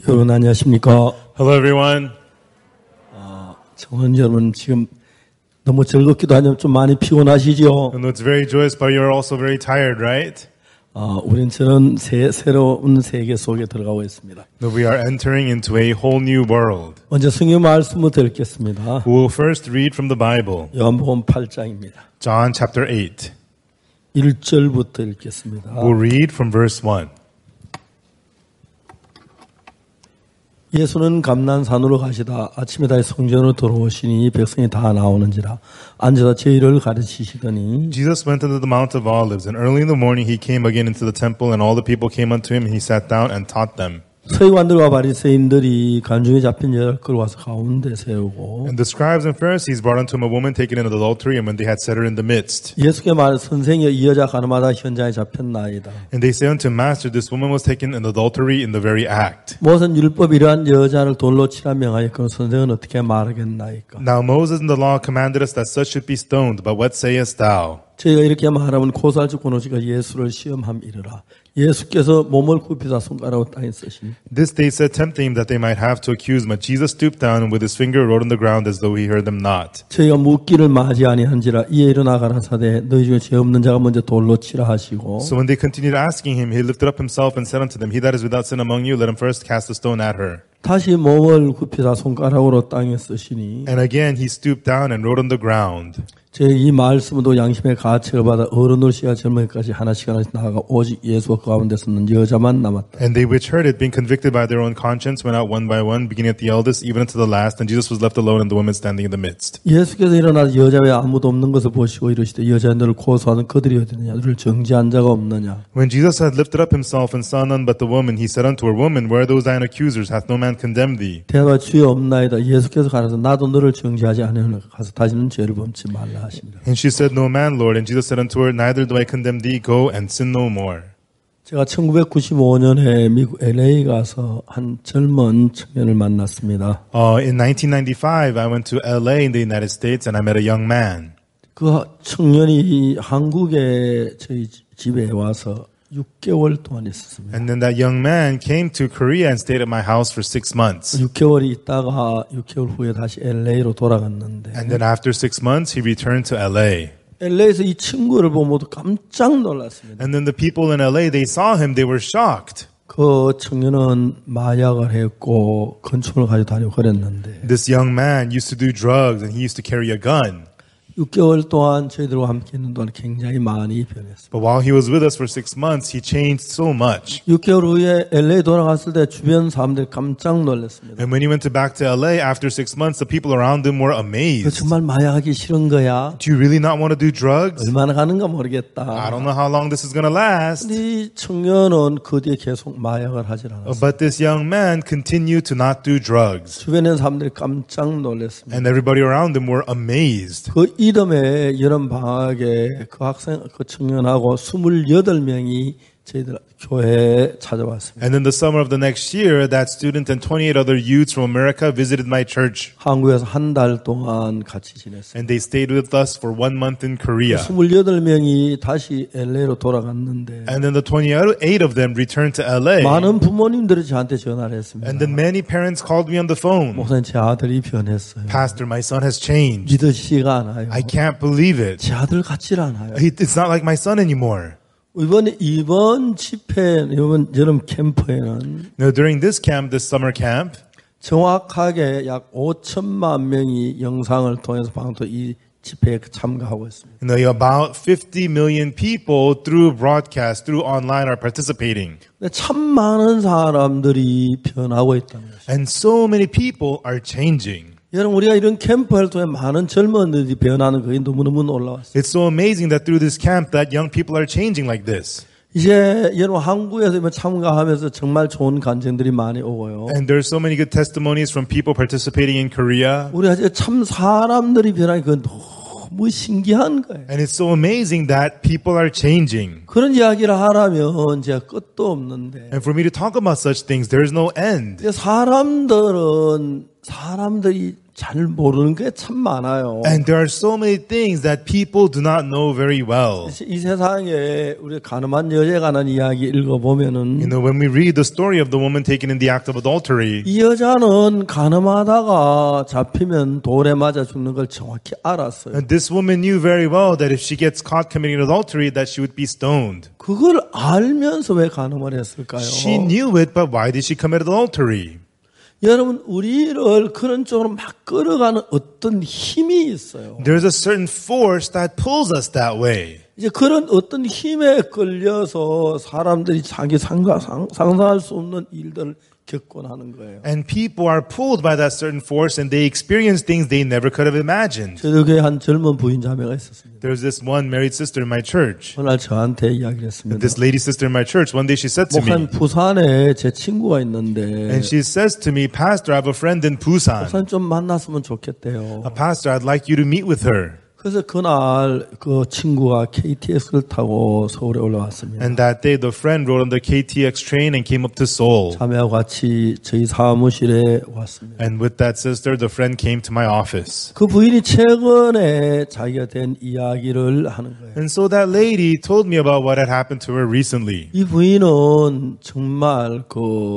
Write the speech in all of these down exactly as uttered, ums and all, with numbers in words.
여러분 안녕하십니까? Hello, everyone. 아, 청원 여러분 지금 너무 즐겁기도 하지만 좀 많이 피곤하시죠? I know it's very joyous, but you're also very tired, right? 아, 우린 저는 새, 새로운 세계 속에 들어가고 있습니다. No, we are entering into a whole new world. 먼저 성경 말씀부터 읽겠습니다. We will first read from the Bible, 요한복음 팔 장입니다. John chapter eight. 일 절부터 읽겠습니다. We'll read from verse one. 예수는 감난산으로 가시다 아침에 다시 성전으로 들어오시니 백성이 다 나오는지라 앉아서 제의를 가르치시더니 Jesus went into the Mount of Olives, and early in the morning he came again into the temple, and all the people came unto him, and he sat down and taught them. 서기관들과 바리새인들이 간중에 잡힌 여자를 끌어와서 가운데 세우고 And the scribes and Pharisees brought unto him a woman taken in adultery, and when they had set her in the midst. 예수께 말해 선생이여 이 여자 가늠하다 현장에 잡혔나이다. And they say unto him, Master, this woman was taken in adultery in the very act. 모세는 율법 이러한 여자를 돌로 치라 명하였고 선생은 어떻게 말하겠나이까. Now Moses in the law commanded us that such should be stoned, but what sayest thou? 저희가 이렇게 말하면 고살주 고노지가 예수를 시험함 이르라. 예수께서 몸을 굽히사 손가락으로 땅에 쓰시니 This they said, tempting him that they might have to accuse him. But Jesus stooped down and with his finger wrote on the ground as though he heard them not. 저희가 묻기를 마지 아니한지라 이에 일어나 가라사대 너희 중에 죄 없는 자가 먼저 돌로 치라 하시고 So when they continued asking him, he lifted up himself and said unto them, He that is without sin among you, let him first cast a stone at her. 다시 몸을 굽히사 손가락으로 땅에 쓰시니 And again he stooped down and wrote on the ground. 제 이 말씀도 양심의 가책을 받아 어른들 씨와 젊은이까지 하나씩 하나씩 나아가 오직 예수와 그 가운데서는 여자만 남았다. And they which heard it, being convicted by their own conscience, went out one by one, beginning at the eldest, even unto the last, and Jesus was left alone and the woman standing in the midst. 예수께서 일어나 여자 외에 아무도 없는 것을 보시고 이르시되 여자들을 고소하는 그들이 어디느냐 너를 정죄한 자가 없느냐. When Jesus had lifted up himself and saw none but the woman, he said unto her, Woman, where are those thine accusers? Hath no man condemned thee? 대답하 주여 없나이다. 예수께서 가라서 나도 너를 정죄하지 아니하노라. 가서 다시는 죄를 범치 말라 하십니다. And she said, No man, Lord. And Jesus said unto her, Neither do I condemn thee. Go and sin no more. 제가 천구백구십오 년에 미국 엘에이 가서 한 젊은 청년을 만났습니다. Uh, in nineteen ninety-five, I went to L A in the United States, and I met a young man. 그 청년이 한국에 저희 집에 와서 육 개월 동안 있었습니다. And then that young man came to Korea and stayed at my house for six months. 육 개월이 있다가 육 개월 후에 다시 엘에이로 돌아갔는데 And then after six months, he returned to L A. 엘에이에서 이 친구를 보고 모두 깜짝 놀랐습니다. And then the people in L A, they saw him, they were shocked. 그 청년은 마약을 했고 건축을 가지고 다니고 그랬는데 This young man used to do drugs and he used to carry a gun. 육 개월 동안 저희들과 함께 있는 동안 굉장히 많이 변했습니다. But while he was with us for six months, he changed so much. 육 개월 후에 엘에이 돌아갔을 때 주변 사람들이 깜짝 놀랐습니다. And when he went to back to L A after six months, the people around him were 너 amazed. 정말 마약하기 싫은 거야? Do you really not want to do drugs? 얼마나 가는가 모르겠다. I don't know how long this is going to last. 이 청년은 그 뒤에 계속 마약을 하질 않았어요. But this young man continued to not do drugs. 주변에 있는 사람들이 깜짝 놀랐습니다. And everybody around him were amazed. 그 이듬해 여름 방학에 그 학생, 그 청년하고 스물여덟 명이 저희들 교회에 찾아왔습니다. And in the summer of the next year, that student and twenty-eight other youths from America visited my church. 한국에서 한 달 동안 같이 지냈습니다. And they stayed with us for one month in Korea. 스물여덟 명이 다시 엘에이로 돌아갔는데 And then the twenty-eight of them returned to L A. 많은 부모님들이 저한테 전화를 했습니다. And then many parents called me on the phone. 목사님 제 아들이 변했어요. Pastor, my son has changed. 믿으시지가 않아요. I can't believe it. 제 아들 같질 않아요. He- It's not like my son anymore. 이번에 이번 집회 이번 여름 캠프에는 Now, during this camp, this summer camp, 정확하게 약 오천만 명이 영상을 통해서 방송 이 집회에 참가하고 있습니다. you know, about fifty million people through broadcast, through online are participating. 근데 참 많은 사람들이 변하고 있다는 것입니다. And so many people are changing. 여러분 우리가 이런 캠프를 통해 많은 젊은이들이 변하는 그게 너무너무 놀라웠어요. It's so amazing that through this camp that young people are changing like this. 이제 여러분 한국에서 참가하면서 정말 좋은 간증들이 많이 오고요. And there's so many good testimonies from people participating in Korea. 우리가 이제 참 사람들이 변하니 그건 너무 신기한 거예요. And it's so amazing that people are changing. 그런 이야기를 하라면 이제 끝도 없는데 And for me to talk about such things, there is no end. 이제 사람들은 사람들이 잘 모르는 게 참 많아요. And there are so many things that people do not know very well. 이 세상에 우리 가늠한 여자에 관한 이야기 읽어보면은 You know, when we read the story of the woman taken in the act of adultery, 이 여자는 가늠하다가 잡히면 돌에 맞아 죽는 걸 정확히 알았어요. and this woman knew very well that if she gets caught committing adultery, that she would be stoned. 그걸 알면서 왜 가늠을 했을까요? She knew it, but why did she commit adultery? 여러분, 우리를 그런 쪽으로 막 끌어가는 어떤 힘이 있어요. There's a certain force that pulls us that way. 이제 그런 어떤 힘에 끌려서 사람들이 자기 상가, 상, 상상할 수 없는 일들을 겪곤 하는 거예요. And people are pulled by that certain force and they experience things they never could have imagined. 저희 교회에 한 젊은 부인 자매가 있었습니다. There's this one married sister in my church. 그날 저한테 이야기를 했습니다. This lady sister in my church, one day she said to 목사님, me, 부산에 제 친구가 있는데 and she says to me, Pastor, I have a friend in Busan. 목사님 좀 만났으면 좋겠대요. A pastor, I'd like you to meet with her. 그래서 그날 그 친구가 케이티엑스를 타고 서울에 올라왔습니다. And that day, the friend rode on the K T X train and came up to Seoul. 자매와 같이 저희 사무실에 왔습니다. And with that sister, the friend came to my office. 그 부인이 최근에 자기가 된 이야기를 하는 거예요. And so that lady told me about what had happened to her recently. 이 부인은 정말 그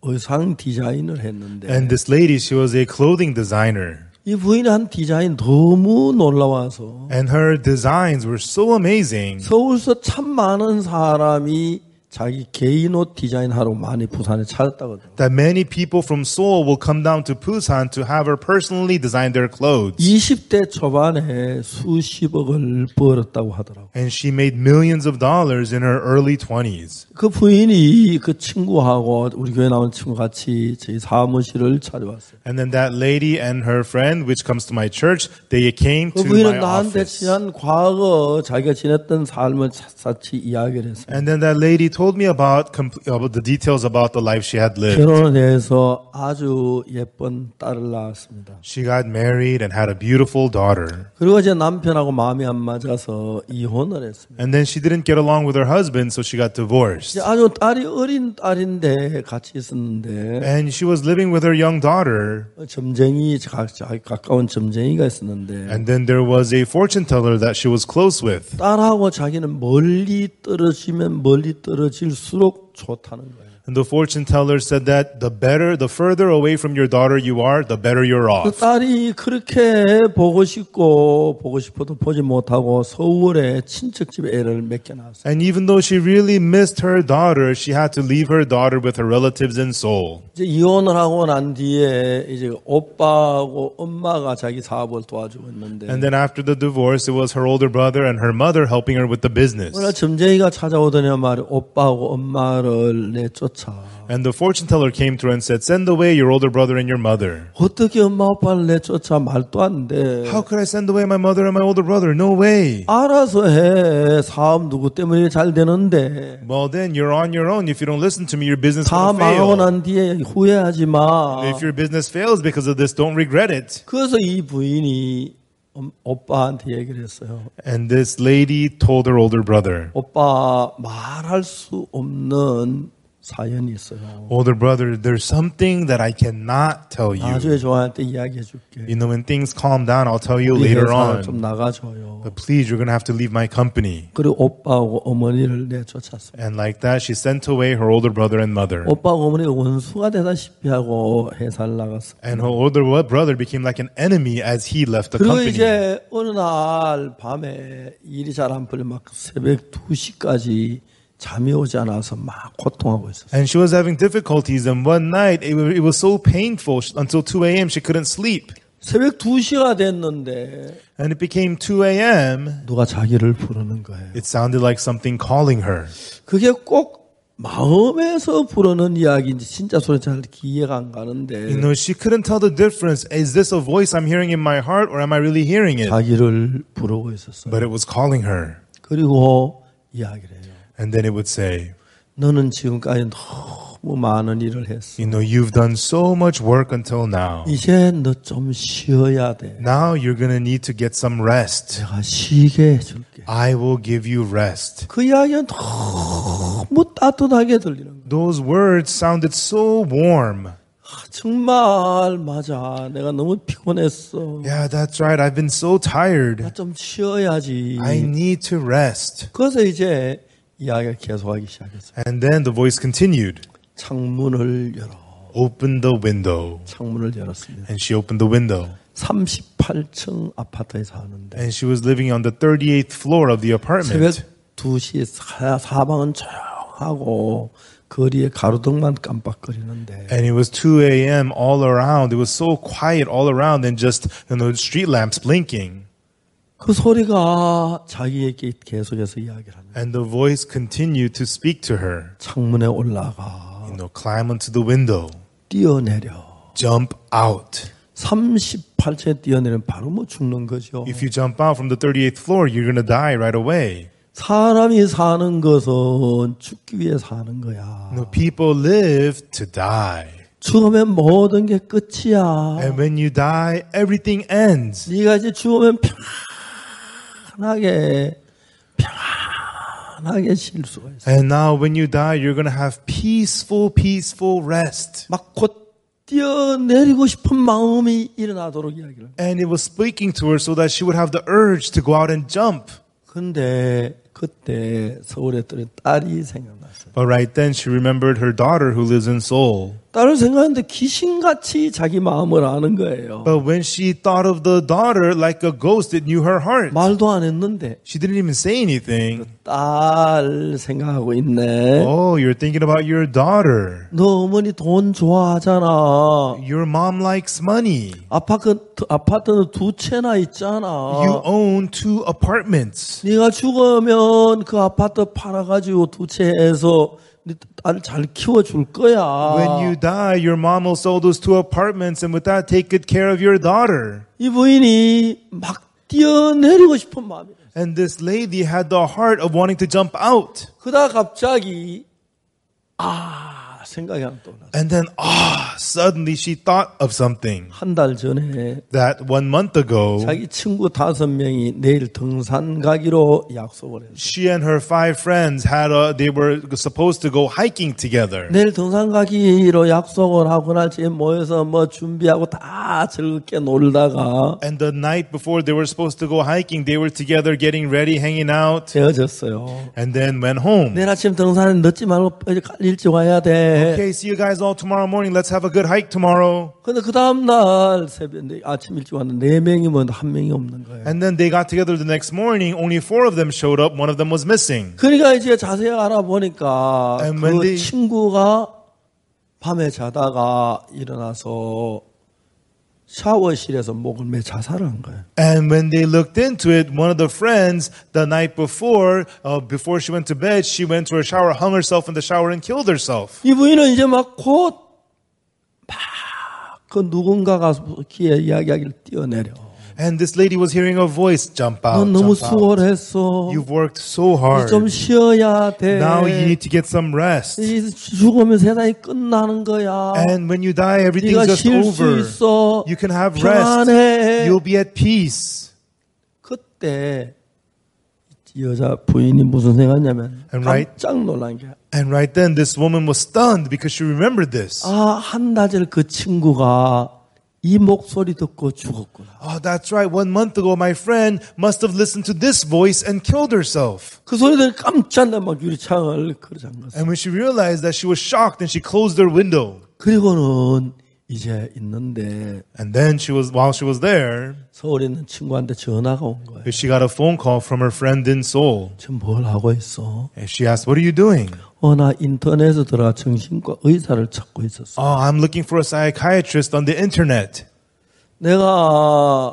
의상 디자인을 했는데 And this lady, she was a clothing designer. 이 부인의 한 디자인 너무 놀라워서 And her designs were so amazing 서울서 참 많은 사람이 자기 개인 옷 디자인하러 많이 부산에 찾았다거든요. that many people from Seoul will come down to Busan to have her personally design their clothes. 이십 대 초반에 수십억을 벌었다고 하더라고요. And she made millions of dollars in her early twenties. 그 부인이 그 친구하고 우리 교회 나온 친구 같이 저희 사무실을 찾아왔어요. And then that lady and her friend, which comes to my church, they came 그 to my 부인은 나한테 office. 지난 과거 자기가 지냈던 삶을 차차치 이야기를 했어요. And then that lady told me about, compl- about the details about the life she had lived. 결혼을 해서 아주 예쁜 딸을 낳았습니다. She got married and had a beautiful daughter. 그리고 이제 남편하고 마음이 안 맞아서 이혼을 했습니다. And then she didn't get along with her husband, so she got divorced. 이제 아주 딸이 어린 딸인데 같이 있었는데 And she was living with her young daughter. 점쟁이 가- 자기 가까운 점쟁이가 있었는데 And then there was a fortune teller that she was close with. 딸하고 자기는 멀리 떨어지면 멀리 떨어질수록 좋다는 거예요. And the fortune teller said that the better, the further away from your daughter you are, the better you're 그 off. 딸이 그렇게 보고 싶고 보고 싶어도 보지 못하고 서울에 친척집에 애를 맡겨놨어요. And even though she really missed her daughter, she had to leave her daughter with her relatives in Seoul. 이제 이혼을 하고 난 뒤에 이제 오빠하고 엄마가 자기 사업을 도와주고 있는데 And then after the divorce, it was her older brother and her mother helping her with the business. 오늘 점쟁이가 찾아오더니 말이 오빠하고 엄마를 내쫓아. And the fortune teller came to her and said, send away your older brother and your mother. 어떻게 엄마 오빠를 내쫓아 말도 안 돼. How could I send away my mother and my older brother? No way. 알아서 해. 사업 누구 때문에 잘 되는데. Well, then you're on your own. If you don't listen to me, your business 다 will 망하고 fail. 난 뒤에 후회하지 마. If your business fails because of this, don't regret it. 그래서 이 부인이 음, 오빠한테 얘기를 했어요. And this lady told her older brother, 오빠 말할 수 없는 사연이 있어요. older brother, there's something that I cannot tell you. 나중에 좋아할 때 이야기해 줄게. You know, when things calm down, I'll tell you 우리 later 회사 좀 on. 나가줘요. But please, you're going to have to leave my company. 그리고 오빠하고 어머니를 내쫓았어요. And like that, she sent away her older brother and mother. 오빠하고 어머니가 원수가 되다시피 하고 회사를 나갔어요. And her older brother became like an enemy as he left the 그리고 company. 이제 어느 날 밤에 일이 잘 안 풀려 막 새벽 두 시까지 잠이 오지 않아서 막 고통하고 있었어요. And she was having difficulties. And one night, it, wa- it was so painful until two a.m. she couldn't sleep. 새벽 두 시가 됐는데 And it became two a.m. 누가 자기를 부르는 거예요. It sounded like something calling her. 그게 꼭 마음에서 부르는 이야기인지 진짜 소리 잘 이해가 안 You 가는데 know, she couldn't tell the difference. Is this a voice I'm hearing in my heart or am I really hearing it? 자기를 부르고 있었어요. But it was calling her. 그리고 이야기를 해요. And then it would say, 너는 지금까지 너무 많은 일을 했어. you know, you've done so much work until now. 이제 너 좀 쉬어야 돼. Now you're going to need to get some rest. 내가 쉬게 해줄게. I will give you rest. 그 이야기는 너무 따뜻하게 들리는 거예요. Those words sounded so warm. 정말 맞아. 내가 너무 피곤했어. Yeah, that's right. I've been so tired. 나 좀 쉬어야지. I need to rest. 그래서 이제 이야기를 계속하기 시작했어요. And then the voice continued. 창문을 열어. Open the window. 창문을 열었습니다. And she opened the window. 삼십팔 층 아파트에 사는데 And she was living on the thirty-eighth floor of the 새벽 apartment. 두 시에 사, 사방은 조용하고 거리에 가로등만 깜빡거리는데 And it was two a.m. all around. It was so quiet all around and just, you know, street lamps blinking. 그 소리가 자기에게 계속해서 이야기를 합니다. And the voice continued to speak to her. 창문에 올라가 You know, climb onto the window. 뛰어내려. Jump out. 삼십팔 층에 뛰어내리면 바로 뭐 죽는 거죠. If you jump out from the thirty-eighth floor, you're going to die right away. 사람이 사는 것은 죽기 위해 사는 거야. No, people live to die. 죽으면 모든 게 끝이야. And when you die, everything ends. 네가 이제 죽으면 편하게 편하게 쉴 수가 있어. And now when you die, you're going to have peaceful, peaceful rest. 막 곧 뛰어내리고 싶은 마음이 일어나도록 이야기를. And it was speaking to her so that she would have the urge to go out and jump. 근데 그때 서울에 있던 딸이 생각났어요. But right then she remembered her daughter who lives in Seoul. 딸을 생각했는데 귀신같이 자기 마음을 아는 거예요. But when she thought of the daughter like a ghost, it knew her heart. 말도 안 했는데 She didn't even say anything. 딸 생각하고 있네. Oh, you're thinking about your daughter. 너 어머니 돈 좋아하잖아. Your mom likes money. 아파트, 아파트는 두 채나 있잖아. You own two apartments. 네가 죽으면 그 아파트 팔아가지고 두 채에서 네 딸 잘 키워줄 거야. When you die, your mom will sell those two apartments and with that take good care of your daughter. 이 부인이 막 뛰어내리고 싶은 마음이야. And this lady had the heart of wanting to jump out. 그러다 갑자기 아 생각이 안 떠나. And then, ah, suddenly she thought of something. 한 달 전에 That one month ago, 자기 친구 다섯 명이 내일 등산 가기로 약속을 했어. she and her five friends had a, they were supposed to go hiking together. 내일 등산 가기로 약속을 하고 날 집에 모여서 뭐 준비하고 다 즐겁게 놀다가 And the night before they were supposed to go hiking, they were together getting ready, hanging out, 헤어졌어요. and then went home. 내일 아침 등산에 늦지 말고 일찍 와야 돼. Okay, see you guys all tomorrow morning. Let's have a good hike tomorrow. 근데 그 다음날 새벽 아침 일찍 왔는데 네 명이면 한 명이 없는 거예요. And then they got together the next morning. Only four of them showed up. One of them was missing. 그러니까 이제 자세히 알아보니까 And 그 when they- 친구가 밤에 자다가 일어나서 샤워실에서 목을 매 자살을 한 거예요. And when they looked into it, one of the friends the night before, uh, before she went to bed, she went to her shower, hung herself in the shower, and killed herself. 이 부인은 이제 막 곧 막 그 누군가가 귀에 이야기하기를 뛰어내려. And this lady was hearing a voice, jump out, 넌 너무 jump out. 수월했어. You've worked so 이제 hard. 좀 쉬어야 돼. Now you need to get some rest. 이 죽으면 세상이 끝나는 거야. And when you die, everything's 네가 just 쉴 수 over. 있어. You can have rest. 평안해. You'll be at peace. 그때 여자 부인이 무슨 생각했냐면 And right- 깜짝 놀란 게 And right then, this woman was stunned because she remembered this. 아, 한 달 전 그 친구가 이 목소리 듣고 죽었구나. Oh, that's right. One month ago, my friend must have listened to this voice and killed herself. 그 소리 들으니 깜짝 놀라 막 유리창을 걸어 잠갔어. And when she realized that, she was shocked and she closed her window. 그리고는 이제 있는데 And then she was, while she was there, 서울에 있는 친구한테 전화가 온 거예요. she got a phone call from her friend in Seoul. 지금 뭘 하고 있어? And she asked, what are you doing? 어, 나 인터넷에 들어가 정신과 의사를 찾고 있었어. Oh, I'm looking for a psychiatrist on the internet. 내가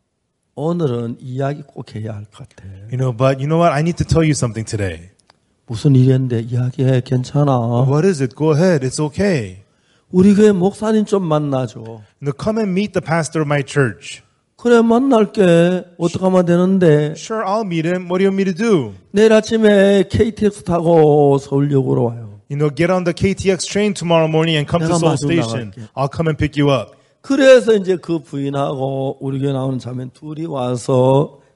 오늘은 이야기 꼭 해야 할 것 같아. You know, but you know what? I need to tell you something today. 무슨 일인데 이야기해. 괜찮아. What is it? Go ahead. It's okay. 우리 교회 목사님 좀 만나줘. Now come and meet the pastor of my church. 그래 만날게. 어떻게 하면 되는데 Sure, I'll meet him. What do you want me to do? 내일 아침에 케이티엑스 타고 서울역으로 와요. You know, get on the K T X train tomorrow morning and come to 내가 Seoul 마중 Station. 나갈게. I'll come and pick you up. 그래서 이제 그 부인하고 우리 교회 나오는 자매 둘이 와서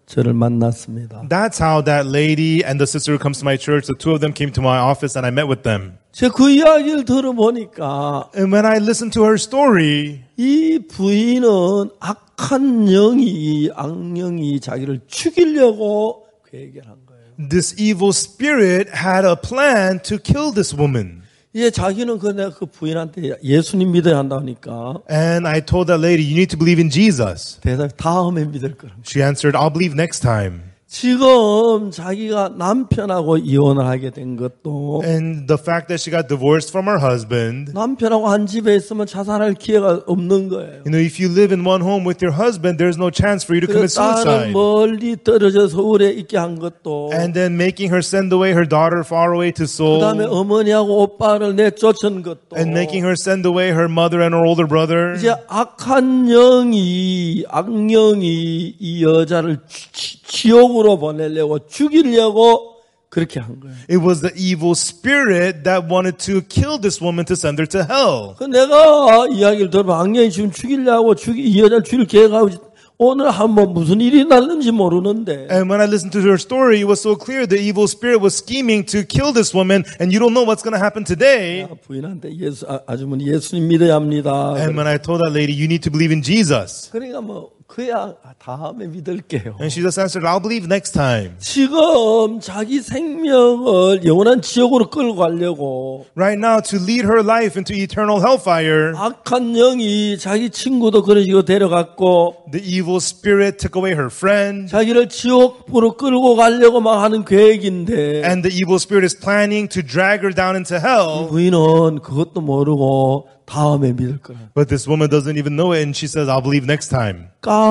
저를 만났습니다. That's how that lady and the sister who comes to my church, the two of them came to my office and I met with them. 제가 그 이야기를 들어보니까 And when I listened to her story, 이 부인은 악한 영이, 악령이 자기를 죽이려고 계획을 한 거예요. this evil spirit had a plan to kill this woman. 이제 자기는 그 내가 그 부인한테 예수님 믿어야 한다니까 And I told that lady, you need to believe in Jesus. 대답 다음에 믿을 거라고. She answered, I'll believe next time. 지금 자기가 남편하고 이혼을 하게 된 것도 And the fact that she got divorced from her husband, 남편하고 한 집에 있으면 자살할 기회가 없는 거예요. you know, if you live in one home with your husband, there's no chance for you to commit 그래서 딸을 suicide. 멀리 떨어져 서울에 있게 한 것도 And then making her send away her daughter far away to 그 다음에 Seoul. 어머니하고 오빠를 내쫓은 것도 And making her send away her mother and her older brother. 이제 악한 영이 악령이 이 여자를 지, 지옥으로 보내려고 죽이려고 그렇게 한 거예요. It was the evil spirit that wanted to kill this woman to send her to hell. 그 내가 이야기를 들어봐 악령이 지금 죽이려고 죽이 이 여자를 죽일 계획하고 오늘 한번 무슨 일이 났는지 모르는데 And when I listened to her story, it was so clear the evil spirit was scheming to kill this woman, and you don't know what's going to happen today. 부인한테 예수 아, 아주머니 예수님 믿어야 합니다. And when I told that lady, you need to believe in Jesus. 그러니까 뭐 그야 다음에 믿을게요. And she just answered, I'll believe next time. 지금 자기 생명을 영원한 지옥으로 끌고 가려고 Right now, to lead her life into eternal hellfire, 악한 영이 자기 친구도 그런 식으로 데려갔고 the evil spirit took away her friend, 자기를 지옥으로 끌고 가려고 막 하는 계획인데 and the evil spirit is planning to drag her down into hell. 부인은 그것도 모르고 다음에 믿을 거라. But this woman doesn't even know it, and she says, I'll believe next time.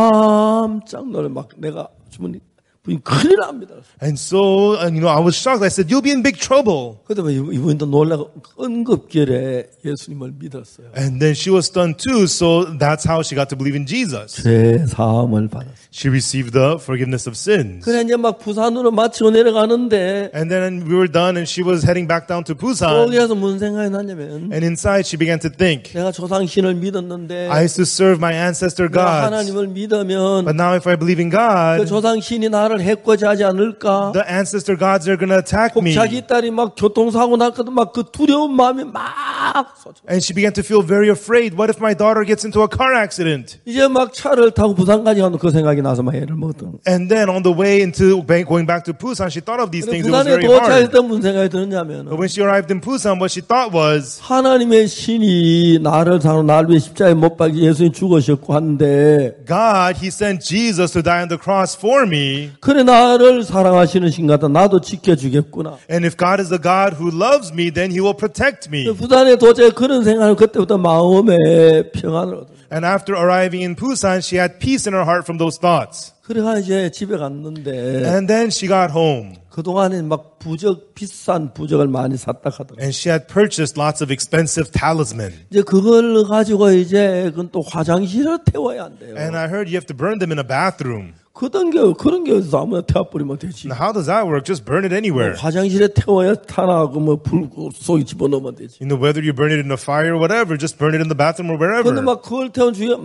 깜짝 놀래 막 내가 주머니 부인 큰일 납니다. And so, and, you know, I was shocked. I said, you'll be in big trouble. 그다음에 이분도 놀라고 응급결에 예수님을 믿었어요. And then she was stunned too, so that's how she got to believe in Jesus. 죄 사함을 받았어요. She received the forgiveness of sins. 그래 이제 막 부산으로 마치고 내려가는데 And then we were done, and she was heading back down to Busan. 거기에서 무슨 생각이 났냐면 And inside, she began to think, 내가 조상신을 믿었는데 I used to serve my ancestor 내가 gods, 하나님을 믿으면 but now if I believe in 그 God, 조상신이 나를 해코지 하지 않을까? the ancestor gods are going to attack 혹 me. 자기 딸이 막 교통사고 날까도 막 그 두려운 마음이 막 쏟아. And she began to feel very afraid. What if my daughter gets into a car accident? 이제 막 차를 타고 부산까지 가면 그 생각이 나서 막 애를 먹었던. And then on the way into going back to Busan, she thought of these things. It was 부산에 very hard. 도착했을 때 무슨 생각이 드느냐면 But when she arrived in Busan, what she thought was, 하나님의 신이 나를 사는 날 위해 십자가에 못 박이 예수님 죽으셨고 한데 God, He sent Jesus to die on the cross for me. 그래 나를 사랑하시는 신 같다. 나도 지켜주겠구나. And if God is a God who loves me, then He will protect me. 부산에 도착해 그런 생각을 그때부터 마음에 평안을 얻었어요. And after arriving in Busan, she had peace in her heart from those thoughts. 그래가 이제 집에 갔는데 And then she got home. 그동안에 막 부적 비싼 부적을 많이 샀다 하더라고요. And she had purchased lots of expensive talisman. 이제 그걸 가지고 이제 그건 또 화장실에 태워야 안 돼요. And I heard you have to burn them in a bathroom. 그런 게 그런 게 어디서 아무나 태워버리면 되지. Now, how does that work? Just burn it anywhere. 화장실에 태워야 타나 그뭐불 속에 집어넣으면 되지. You know, whether you burn it in a fire or whatever, just burn it in the bathroom or wherever. 근데 막 그걸 태운 주위에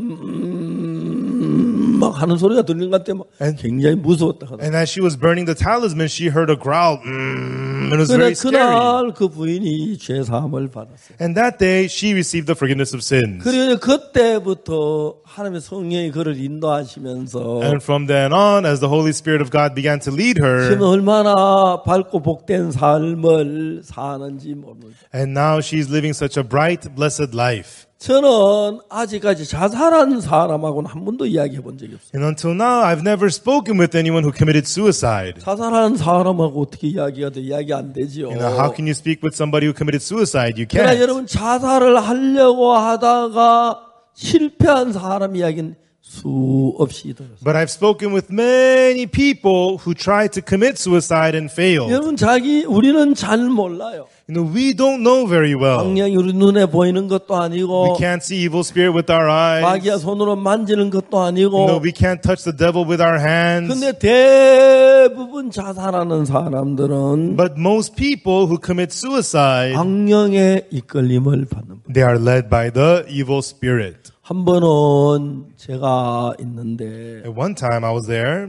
음, 막 하는 소리가 들리는 것 같아. 막 굉장히 무서웠다 하더라고요. And as she was burning the talisman, she heard a growl. Mm, and it was 그래 very scary. 그날 그 부인이 죄 사함을 받았어요. And that day, she received the forgiveness of sins. 그리고 그때부터 하나님의 성령이 그를 인도하시면서 And from then on, as the Holy Spirit of God began to lead 지금 her, 얼마나 밝고 복된 삶을 사는지 모르는. and now she's living such a bright, blessed life. 저는 아직까지 자살한 사람하고는 한 번도 이야기해 본 적이 없어요. And until now, I've never spoken with anyone who committed suicide. 자살한 사람하고 어떻게 이야기가 돼? 이야기 안 되지요. You know, how can you speak with somebody who committed suicide? You 그러나 can't. 여러분 자살을 하려고 하다가 실패한 사람 이야기는 수없이 들었어요. But I've spoken with many people who tried to commit suicide and failed. 여러분 자기 우리는 잘 몰라요. You know, we don't know very well. 악령이 우리 눈에 보이는 것도 We 아니고 can't see evil spirit with our eyes. 마귀야 손으로 만지는 것도 You 아니고 know, we can't touch the devil with our hands. 근데 대부분 자살하는 사람들은 But most people who commit suicide, 악령의 이끌림을 받는 분. they are led by the evil spirit. 한 번은 제가 있는데 At one time I was there,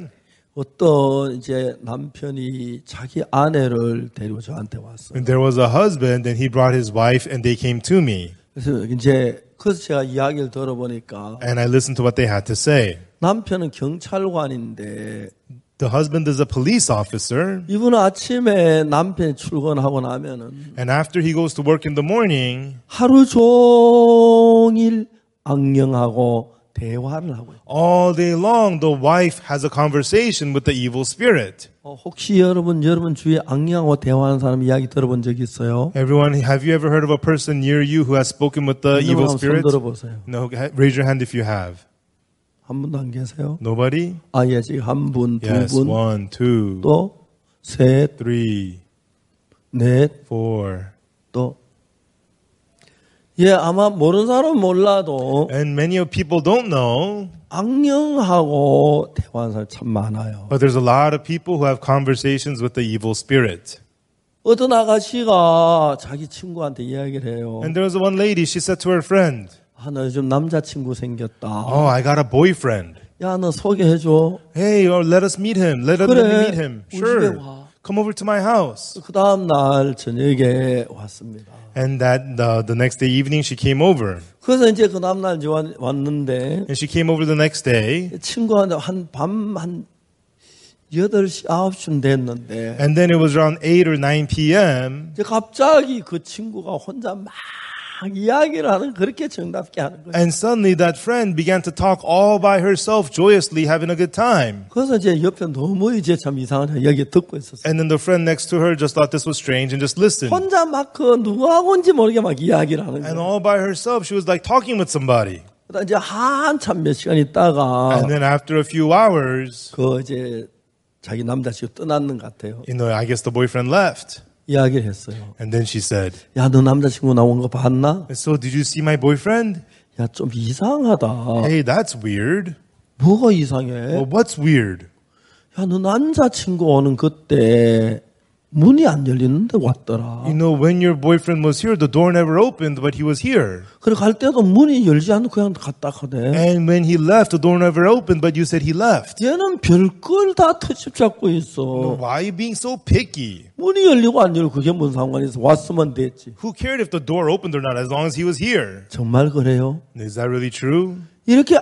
어떤 이제 남편이 자기 아내를 데리고 저한테 왔어요. And there was a husband, and he brought his wife, and they came to me. 그래서 이제 그래서 제가 이야기를 들어보니까 And I listened to what they had to say. 남편은 경찰관인데 The husband is a police officer, 이분은 아침에 남편이 출근하고 나면은 and after he goes to work in the morning, 하루 종일 악령하고 대화를 하고 있어요. all day long, the wife has a conversation with the evil spirit. 어, 혹시 여러분 여러분 주위에 악령하고 대화하는 사람 이야기 들어본 적 있어요? Everyone, have you ever heard of a person near you who has spoken with the evil 한번 손 spirit? 들어보세요. No, ha- raise your hand if you have. 한 분도 안 계세요? Nobody? 아, 예, 지금 한 분, 두 Yes, 분, one, two, 또 셋, three, 넷, four. 또 예, 아마 모르는 사람은 몰라도 And many of people don't know, 악령하고 대화하는 사람 참 많아요. but there's a lot of people who have conversations with the evil spirit. 어떤 아가씨가 자기 친구한테 이야기를 해요. And there was one lady, she said to her friend, 아, 나 요즘 남자친구 생겼다. oh, I got a boyfriend. 야, 너 소개해줘. Hey, or let us meet him. Let, 그래, let me meet him. 우리 Sure. 집에 와. Come over to my house. 그 다음 날 저녁에 왔습니다. And that the, the next day evening, she came over. 그래서 이제 그 다음 날 이제 왔- 왔는데 And she came over the next day. 친구한테 한 밤 한 여덟 시, 아홉 시쯤 됐는데 And then it was around eight or nine p.m. 이제 갑자기 그 친구가 혼자 막 이야기를 하는 그렇게 정답게 하는 거예요. And suddenly that friend began to talk all by herself, joyously having a good time. 그래서 이제 옆에 너무 이제 참 이상한 이야기 듣고 있었어요. And then the friend next to her just thought this was strange and just listened. 혼자 막 그 누구하고인지 모르게 막 이야기를 하는 And 거예요. all by herself, she was like talking with somebody. 그러다 이제 한참 몇 시간 있다가 And then after a few hours, 그 이제 자기 남자친구 떠났는 것 같아요. you know, I guess the boyfriend left. 이야기를 했어요. And then she said, 야, 너 남자친구 나온 거 봤나? so did you see my boyfriend? 야, 좀 이상하다. Hey, that's weird. 뭐가 이상해? Well, what's weird? 야, 너 남자친구 오는 그때 문이 안 열리는데 왔더라. You know, when your boyfriend was here, the door never opened, but he was here. 그래 갈 때도 문이 열지 않고 그냥 갔다 가네. And when he left, the door never opened, but you said he left. 얘는 별걸 다 터집 잡고 있어. Why are you being so picky? 문이 열리고 안 열리고 그게 뭔 상관이 있어. 왔으면 됐지. Who cared if the door opened or not, as long as he was here? 정말 그래요? Is that really true? 이렇게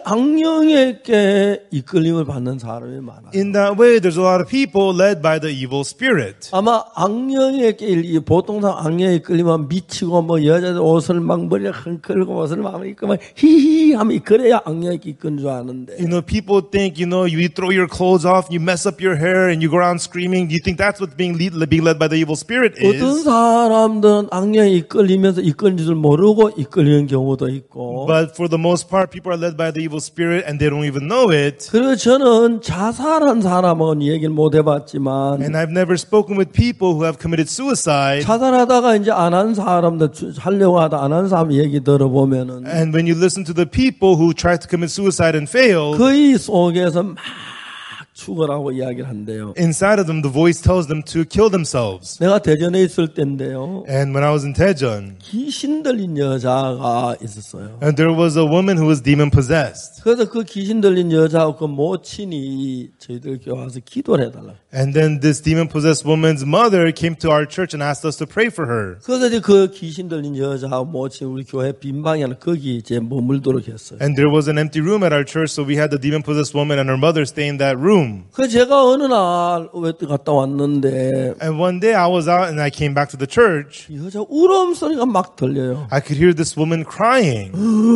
악령에게 이끌림을 받는 사람이 많아요. In that way, there's a lot of people led by the evil spirit. 아마 악령에게 일- 보통 상 악령에 이끌리면 미치고 뭐 여자들 옷을 막 머리를 흔들고 옷을 막 입고 막 히히 하면 그래야 악령에게 이끄는 줄 아는데 You know, people think, you know, you throw your clothes off, you mess up your hair, and you go around screaming. Do you think that's what being lead, being led by the evil spirit 어떤 is? 사람들은 악령에 이끌리면서 이끌린 줄 모르고 이끌리는 경우도 있고 But for the most part, people are led by the evil spirit, and they don't even know it. 그리고 저는 자살한 사람은 얘기를 못 해봤지만 And I've never spoken with people who have committed suicide. 자살하다가 이제 안 한 사람들 주- 하려고 하다 안 한 사람 얘기 들어보면은 And when you listen to the people who tried to commit suicide and failed, 그의 속에서 막 죽으라고 이야기를 한대요. inside of them, the voice tells them to kill themselves. 내가 대전에 있을 때인데요. And when I was in Daejeon, 귀신 들린 여자가 있었어요. and there was a woman who was demon possessed. 그래서 그 귀신 들린 여자하고 그 모친이 저희들 교회 와서 기도를 해달라. And then this demon possessed woman's mother came to our church and asked us to pray for her. 그래서 이제 그 귀신 들린 여자하고 모친 우리 교회 빈 방에 하나 거기 이제 머물도록 했어요. And there was an empty room at our church, so we had the demon possessed woman and her mother stay in that room. 그래서 제가 어느 날 왜 갔다 왔는데 And one day I was out and I came back to the church. 여자 울음 소리가 막 들려요. I could hear this woman crying.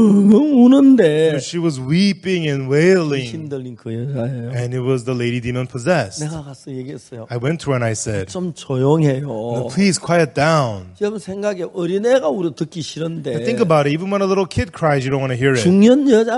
우는데 She was weeping and wailing. 귀신 들린 그 여자예요. And it was the lady demon possessed. 내가 가서 얘기했어요. I went to her and I said, 좀 조용해요. "No, please quiet down. 여러분 생각에 어린애가 울어 듣기 싫은데 Think about it. Even when a little kid cries, you don't want to hear it. 중년 여자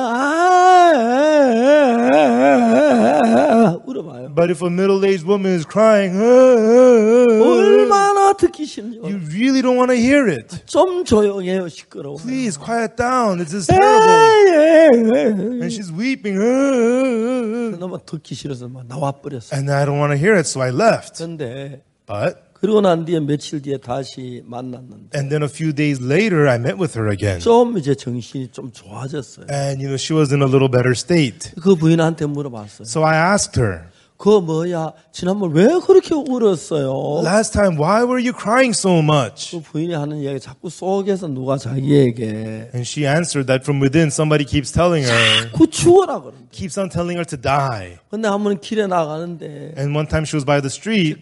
아 울어봐요. But if a middle-aged woman is crying, "Ah, 얼마나 듣기 싫은지. you really don't want to hear it. 좀 조용해요. 시끄러워. Please quiet down. This is terrible." And she's weeping. "Ah." 너무 듣기 싫어서 막 나와 버렸어. And I don't want to hear it, so I left. 근데 But, 그러고 난 뒤에 며칠 뒤에 다시 만났는데 and then a few days later, I met with her again. 좀 이제 정신이 좀 좋아졌어요. And, you know, she was in a little better state. 그 부인한테 물어봤어요. So I asked her, 그거 뭐야? 지난번 왜 그렇게 울었어요? Last time, why were you crying so much? 그 부인이 하는 이야기 자꾸 속에서 누가 자기에게 And she answered that from within, somebody keeps telling her, 그 죽어라 그런다. keeps on telling her to die. 근데 한 번 길에 나가는데 And one time she was by the street,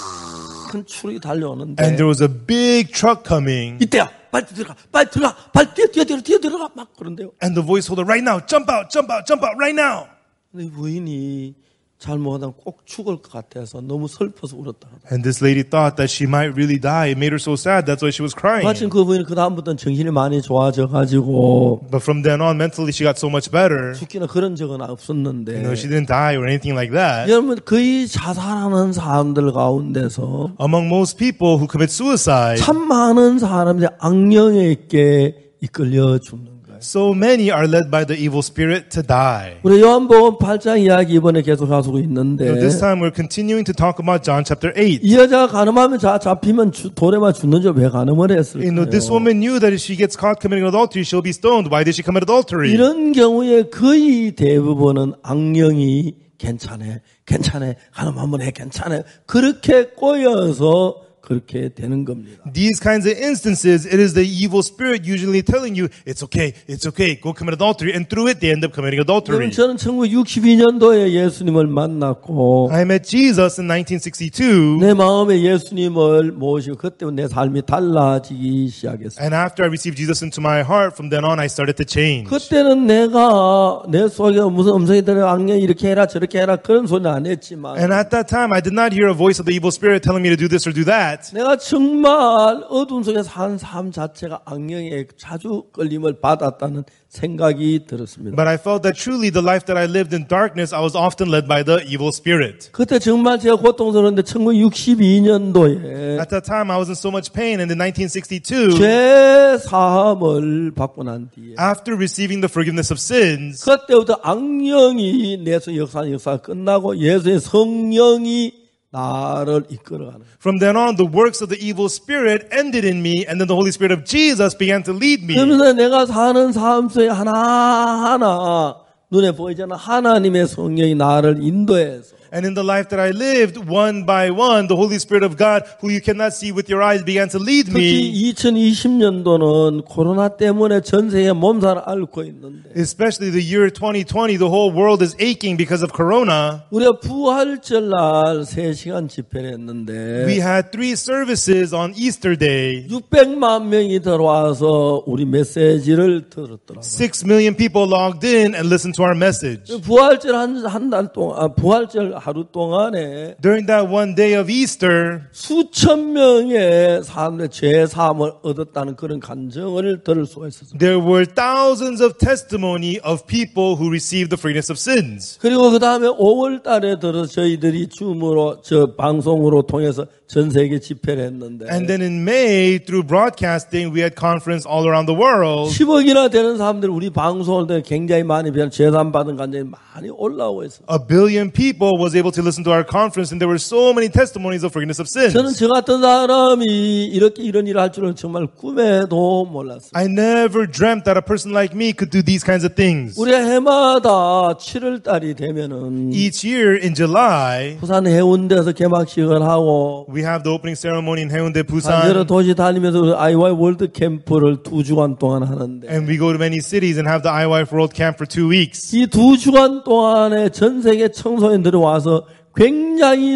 큰 추락이 달려오는데 and there was a big truck coming, 이때야 빨리 들어가 빨리 들어가 빨리 뛰어 뛰어 뛰어 뛰어 들어가 막 그런데요. and the voice told her, right now, jump out, jump out, jump out, right now. 근데 부인이 잘못하면 꼭 죽을 것 같아서 너무 슬퍼서 울었다. And this lady thought that she might really die. It made her so sad. That's why she was crying. 마침 그 부인이 그 다음부터는 정신이 많이 좋아져 가지고 But from then on, mentally, she got so much better. 죽기나 그런 적은 없었는데. You know, she didn't die or anything like that. 여러분 거의 자살하는 사람들 가운데서 Among most people who commit suicide, 참 많은 사람들이 악령에게 이끌려 죽는 거예요. so many are led by the evil spirit to die. 우리 요한복음 팔 장 이야기 이번에 계속 하고 있는데 You know, this time we're continuing to talk about John chapter eight. 이 여자가 간음하면 자, 잡히면 주, 돌에 맞 죽는 줄 왜 간음을 했을까요? You know, this woman knew that if she gets caught committing adultery, she'll be stoned. Why did she commit adultery? 이런 경우에 거의 대부분은 악령이 괜찮아, 괜찮아, 간음 한번 해, 괜찮아. 그렇게 꼬여서 그렇게 되는 겁니다. These kinds of instances, it is the evil spirit usually telling you, it's okay, it's okay, go commit adultery, and through it they end up committing adultery. 저는 천구백육십이 년도에 예수님을 만났고 I met Jesus in nineteen sixty-two, 내 마음에 예수님을 모시고 그때 내 삶이 달라지기 시작했어요. and after I received Jesus into my heart, from then on I started to change. 그때는 내가 내 속에 무슨 음성이 들어 악령 이렇게 해라 저렇게 해라 그런 소리 안 했지만 And at that time, I did not hear a voice of the evil spirit telling me to do this or do that. 내가 정말 어둠 속에 산 삶 자체가 악령에 자주 끌림을 받았다는 생각이 들었습니다. But I felt that truly the life that I lived in darkness, I was often led by the evil spirit. 그때 정말 제가 고통스러운데 천구백육십이 년도에 At that time, I was in so much pain, and in nineteen sixty-two, 죄 사함을 받고 난 뒤에 after receiving the forgiveness of sins, 그때부터 악령이 내 속 역사 역사가 끝나고 예수의 성령이 나를 이끌어가는 거예요. from then on, the works of the evil spirit ended in me, and then the Holy Spirit of Jesus began to lead me. 그러면서 내가 사는 삶 속에 하나하나 눈에 보이잖아. 하나님의 성령이 나를 인도해서 And in the life that I lived, one by one, the Holy Spirit of God, who you cannot see with your eyes, began to lead 특히 me. 이천이십 년도는 코로나 때문에 전 세계 몸살을 앓고 있는데 Especially the year twenty twenty, the whole world is aching because of Corona. 우리가 부활절 날 세 시간 집회를 했는데 We had three services on Easter Day. 육백만 명이 들어와서 우리 메시지를 들었더라고요. Six million people logged in and listened to our message. 부활절 한 한 달 동안 아, 부활절 하루 동안에 During that one day of Easter, 수천 명의 사람들의 죄 사함을 얻었다는 그런 간증을 들을 수가 있었습니다. there were thousands of testimony of people who received the forgiveness of sins. 그리고 그 다음에 오월 달에 들어 저희들이 줌으로 저 방송으로 통해서 전 세계 집회를 했는데 And then in May, through broadcasting, we had conference all around the world. 십억이나 되는 사람들 우리 방송을 통해 굉장히 많이 배운 재산 받은 간증이 많이 올라오고 있어요. A billion people was able to listen to our conference, and there were so many testimonies of forgiveness of sins. 저는 저 같은 사람이 이렇게 이런 일을 할 줄은 정말 꿈에도 몰랐어요. I never dreamt that a person like me could do these kinds of things. 우리 해마다 칠월 달이 되면은 Each year in July, 부산 해운대에서 개막식을 하고 we have the opening ceremony in Haeundae, 여러 Busan, 도시 다니면서 아이와이 월드 캠프를 두 주간 동안 하는데 and we go to many cities and have the I Y F World Camp for two weeks. 이 두 주간 동안에 전 세계 청소년들이 와서 굉장히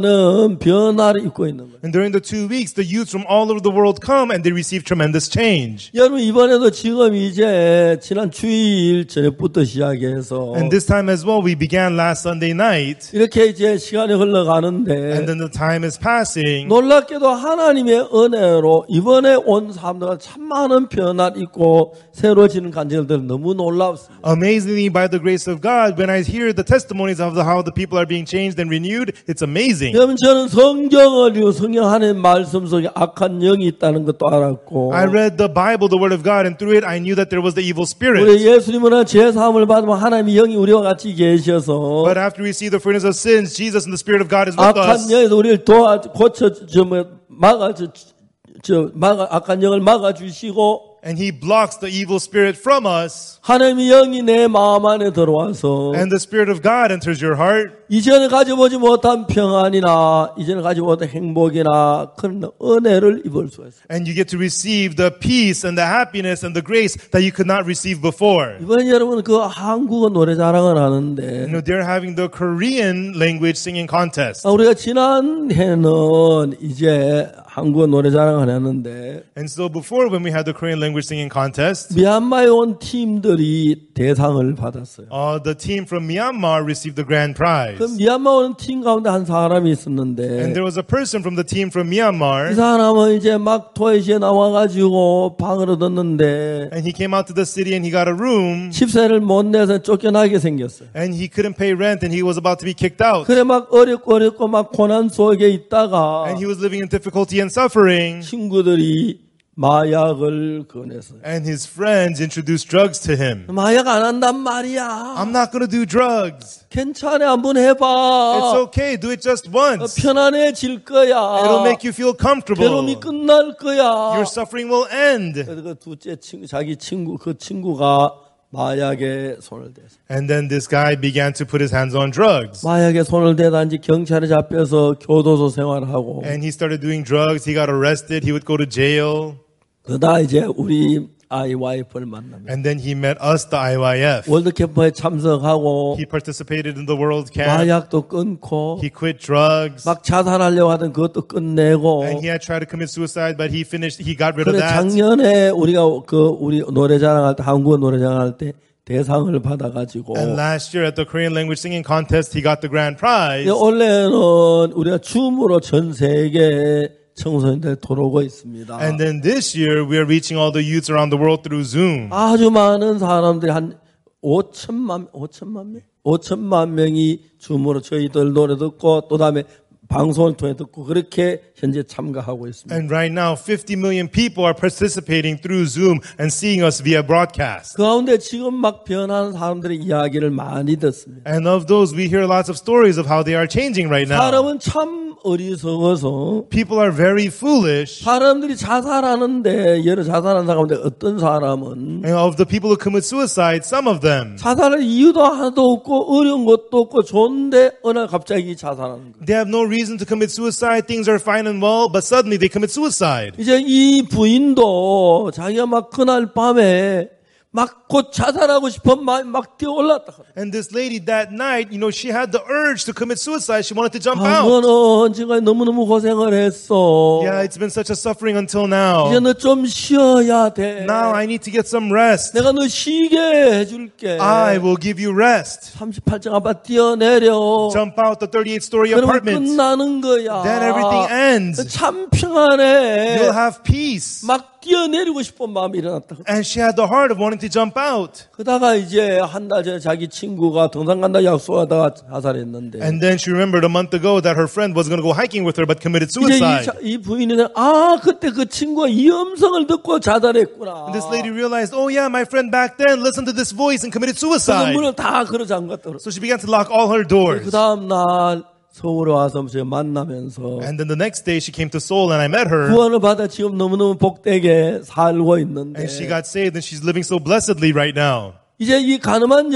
많은 변화를 입고 있는 거예요. And during the two weeks, the youths from all over the world come and they receive tremendous change. 여러분 이번에도 지금 이제 지난 주일 저녁부터 시작해서 And this time as well, we began last Sunday night, 이렇게 이제 시간이 흘러가는데 and then the time is passing. 놀랍게도 하나님의 은혜로 이번에 온 사람들과 참 많은 변화를 입고 새로워지는 간증들 너무 놀랍습니다. Amazingly, by the grace of God, when I hear the testimonies of the, how the people are being changed and renewed, it's amazing. 여러분 저는 성경을 읽고 성경 하나님 말씀 속에 악한 영이 있다는 것도 알았고 I read the Bible, the Word of God, and through it I knew that there was the evil spirit. 우리 예수님은 죄사함을 받으면 하나님의 영이 우리와 같이 계셔서 But after we receive the forgiveness of sins, Jesus and the Spirit of God is with 악한 us. 영에서 우리를 도와 고쳐 좀 막아 저 막아 악한 영을 막아 주시고 and he blocks the evil spirit from us. 하나님의 영이 내 마음 안에 들어와서 And the Spirit of God enters your heart. 이전에 가져보지 못한 평안이나 이전에 가지고 못한 행복이나 그런 은혜를 입을 수가 있어요. And you get to receive the peace and the happiness and the grace that you could not receive before. 이번에 여러분 그 한국어 노래 자랑을 You 하는데 know, they're having the Korean language singing contest. 우리가 지난해는 이제 한국어 노래 자랑을 하는데 And so before, when we had the Korean language singing contest, 미얀마에 온 팀들이 대상을 받았어요. uh, the team from Myanmar received the grand prize. 그 미얀마 온 팀 가운데 한 사람이 And 있었는데 there was a person from the team from 이 Myanmar, 사람은 이제 막 토이시에 나와가지고 방을 얻었는데 and he came out to the city and he got a room, 집세를 못 내서 쫓겨나게 생겼어요. and he couldn't pay rent and he was about to be kicked out. 그래 막 어렵고 어렵고 막 고난 속에 있다가 And he was living in difficulty and suffering, 친구들이 마약을 권했어요. and his friends introduced drugs to him. 마약 안 한단 말이야. I'm not going to do drugs. 괜찮아, 한번 It's 해봐. okay. Do it just once. 편안해질 거야. It'll make you feel comfortable. 괴로움이 끝날 거야. Your suffering will end. 그래서 그 둘째 친구, 자기 친구, 그 친구가 마약에 손을 댔어요. And then this guy began to put his hands on drugs. 마약에 손을 대다 이제 경찰에 잡혀서 교도소 생활하고 And he started doing drugs. He got arrested. He would go to jail. 그러다 이제 우리 아이와이프를 만납니다. And then he met us, the I Y F. 월드캠프에 참석하고 He participated in the World Camp. 마약도 끊고 He quit drugs. 막 자살하려고 하던 그것도 끝내고 And he had tried to commit suicide, but he finished, he got rid of 그래 that. 작년에 우리가 그 우리 노래자랑할 때 한국어 노래자랑할 때 대상을 받아가지고 And last year at the Korean language singing contest, he got the grand prize. 원래는 우리가 줌으로 전 세계 청소년들 돌아오고 있습니다. And then this year, we are reaching all the youths around the world through Zoom. 아주 많은 사람들이 한 오천만 오천만 명 오천만 명이 줌으로 저희들 노래 듣고 또 다음에 방송을 통해 듣고 그렇게 현재 참가하고 있습니다. And right now, fifty million people are participating through Zoom and seeing us via broadcast. 그 가운데 지금 막 변하는 사람들의 이야기를 많이 듣습니다. And of those, we hear lots of stories of how they are changing right now. 사람은 참 어리석어서 People are very foolish. 사람들이 자살하는데 여러 자살하는 사람 가운데 어떤 사람은 And of the people who commit suicide, some of them, 자살할 이유도 하나도 없고 어려운 것도 없고 좋은데 어느 날 갑자기 자살하는 거예요. they have no reason to commit suicide. Things are fine and well, but suddenly they commit suicide. 이제 이 부인도 자기가 막 그날 밤에 막 곧 자살하고 싶어 막, 막 뛰어올랐다. And this lady that night, you know, she had the urge to commit suicide. She wanted to jump 아, out. 너는 지금 너무너무 고생을 했어. Yeah, it's been such a suffering until now. 이제 너 좀 쉬어야 돼. Now I need to get some rest. 내가 너 쉬게 해줄게. I will give you rest. 삼십팔 층 아파트 뛰어내려. Jump out the thirty-eight story 그러면 apartment. 끝나는 거야. Then everything ends. 참 평안해. You'll have peace. 막 뛰어내리고 싶은 마음이 일어났다. And she had the heart of wanting to jump out. 그러다가 이제 한 달 전에 자기 친구가 등산 간다 약속하다가 자살했는데. And then she remembered a month ago that her friend was going to go hiking with her but committed 이제 이, suicide. 자- 이 부인은 아 그때 그 친구가 이 음성을 듣고 자살했구나. And this lady realized, oh yeah, my friend back then listened to this voice and committed 그 suicide. 문을 다 걸어 잠갔다. So she began to lock all her doors. 그 다음 날 서울에 와서 제가 만나면서 And then the next day she came to Seoul and I met her. 구원을 받아 지금 너무너무 복되게 살고 있는데 And she got saved and she's living so blessedly right now. 이제 이 가늠한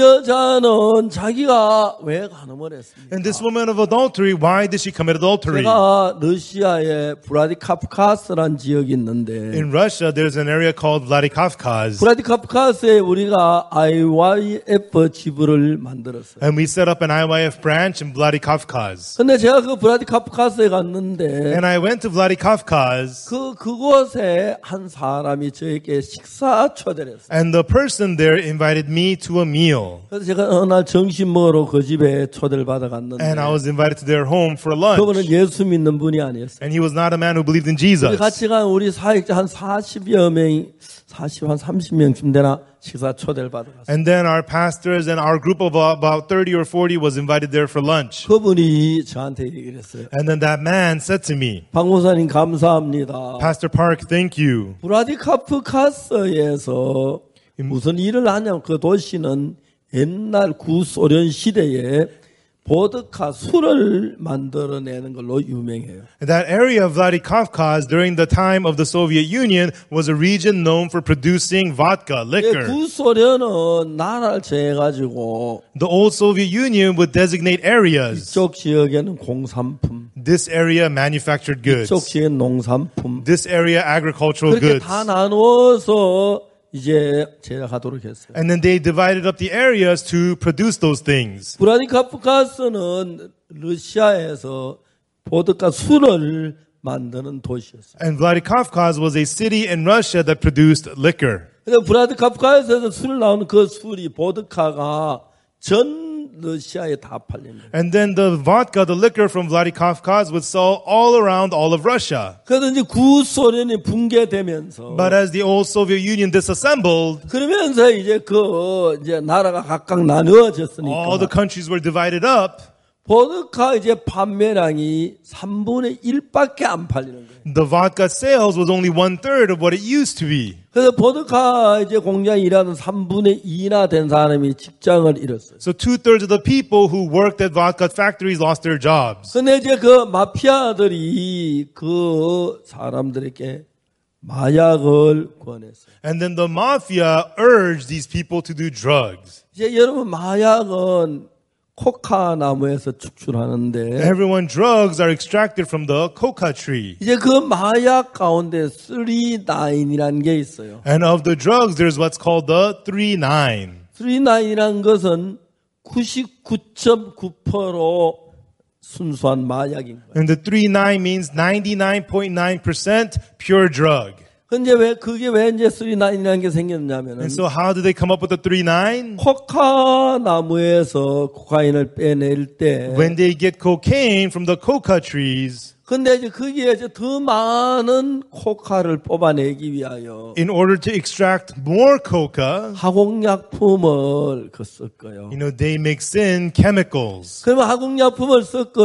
여자는 자기가 왜 가늠을 했습니까? And this woman of adultery, why did she commit adultery? 제가 러시아의 브라디카프카스라는 지역이 있는데 In Russia, there's an area called Vladikavkaz. 브라디카프카스에 우리가 아이와이에프 지부를 만들었어요. And we set up an I Y F branch in Vladikavkaz. 근데 제가 그 브라디카프카스에 갔는데 And I went to Vladikavkaz. 그 그곳에 한 사람이 저에게 식사 초대를 했어요. And the person there invited me to a meal. 그래서 제가 어느 날 점심 먹으러 그 집에 초대를 받아 갔는데 And I was invited to their home for 그분은 lunch. 예수 믿는 분이 아니었어요. And he was not a man who believed in 우리 Jesus. 같이 간 우리 사역자 한 사십여 명이 사십 한 삼십 명쯤 되나 식사 초대를 받아 갔어요. And then our pastors and our group of about thirty or forty was invited there for lunch. 그분이 저한테 얘기를 했어요. And then that man said to me, 박 목사님 감사합니다. Pastor Park, thank you. 브라디카프카스에서 무슨 일을 하냐면 그 도시는 옛날 구소련 시대에 보드카 술을 만들어내는 걸로 유명해요. That area of Vladikavkaz during the time of the Soviet Union was a region known for producing vodka, liquor. 구소련은 나라를 정해가지고 The old Soviet Union would designate areas. 이쪽 지역에는 공산품, This area manufactured goods. 이쪽 지역은 농산품. This area agricultural 그렇게 goods. 다 나누어서 이제 제작하도록 했어요. And then they divided up the areas to produce those things. 브라디카프카스는 러시아에서 보드카 술을 만드는 도시였어요. And Vladikavkaz was a city in Russia that produced liquor. 그래서 브라디카프카스에서 술 나오는 그 술이 보드카가 전 러시아에 다 팔립니다. And then the vodka, the liquor from Vladikavkaz would sell all around all of Russia. 그래서 이제 구소련이 붕괴되면서 But as the old Soviet Union disassembled, 그러면서 이제 그 이제 나라가 각각 all the 나누어졌으니까 countries were divided up. 보드카 이제 판매량이 삼분의 일밖에 안 팔리는 거예요. The vodka sales was only one third of what it used to be. 그래서 보드카 이제 공장에 일하는 삼분의 이나 된 사람이 직장을 잃었어요. So two thirds of the people who worked at vodka factories lost their jobs. 근데 이제 그 마피아들이 그 사람들에게 마약을 권했어요. And then the mafia urged these people to do drugs. 이제 여러분 마약은 코카 나무에서 축출하는데 Everyone, drugs are extracted from the coca tree. 이제 그 마약 가운데 쓰리나인이라는 게 있어요. And of the drugs, there's what's called the three nine. 쓰리나인이라는 것은 구십구 점 구 퍼센트 순수한 마약인 거예요. And the three nine means ninety-nine point nine percent pure drug. 근데 왜 그게 왜 이제 쓰리나인이라는 게 생겼냐면은 And so how did they come up with the three nine? 코카 나무에서 코카인을 빼낼 때 When they get cocaine from the coca trees, 근데 이제 거기에 이제 더 많은 코카를 뽑아내기 위하여 in order to extract more coca, 화공약품을 그 섞어요. you know, they mix in chemicals. 그러면 화공약품을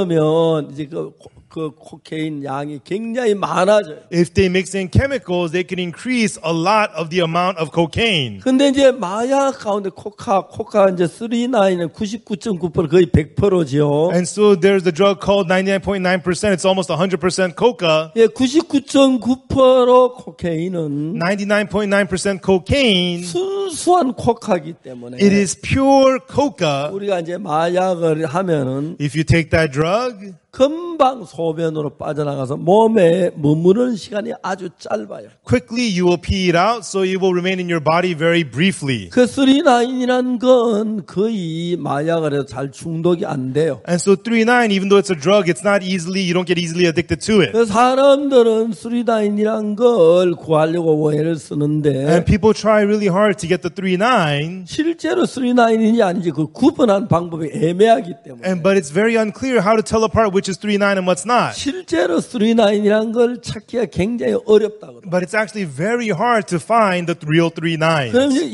섞으면 이제 그, 그 코케인 양이 굉장히 많아져요. If they mix in chemicals, they can increase a lot of the amount of cocaine. 근데 이제 마약 가운데 코카, 코카 이제 쓰리나인은 구십구 점 구 퍼센트 거의 백 퍼센트죠. And so there's the drug called ninety-nine point nine percent. It's almost one hundred percent coca. 예, 구십구 점 구 퍼센트 코케인은 ninety-nine point nine percent cocaine. 순수한 코카이기 때문에 It is pure coca. 우리가 이제 마약을 하면은 If you take that drug, 금방 소변으로 빠져나가서 몸에 머무르는 시간이 아주 짧아요. quickly you will pee it out, so it will remain in your body very briefly. 그 쓰리나인이라는 건 거의 마약을 해도 잘 중독이 안 돼요. And so three nine, even though it's a drug, it's not easily, you don't get easily addicted to it. 그래서 사람들은 쓰리나인이라는 걸 구하려고 오해를 쓰는데 And people try really hard to get the three nine, 실제로 쓰리나인인지 아닌지 그 구분하는 방법이 애매하기 때문에 and but it's very unclear how to tell apart which is three nine and what's not. 실제로 쓰리나인이라는 걸 찾기가 굉장히 어렵다고. But it's actually very hard to find the real three nines. 그럼 이제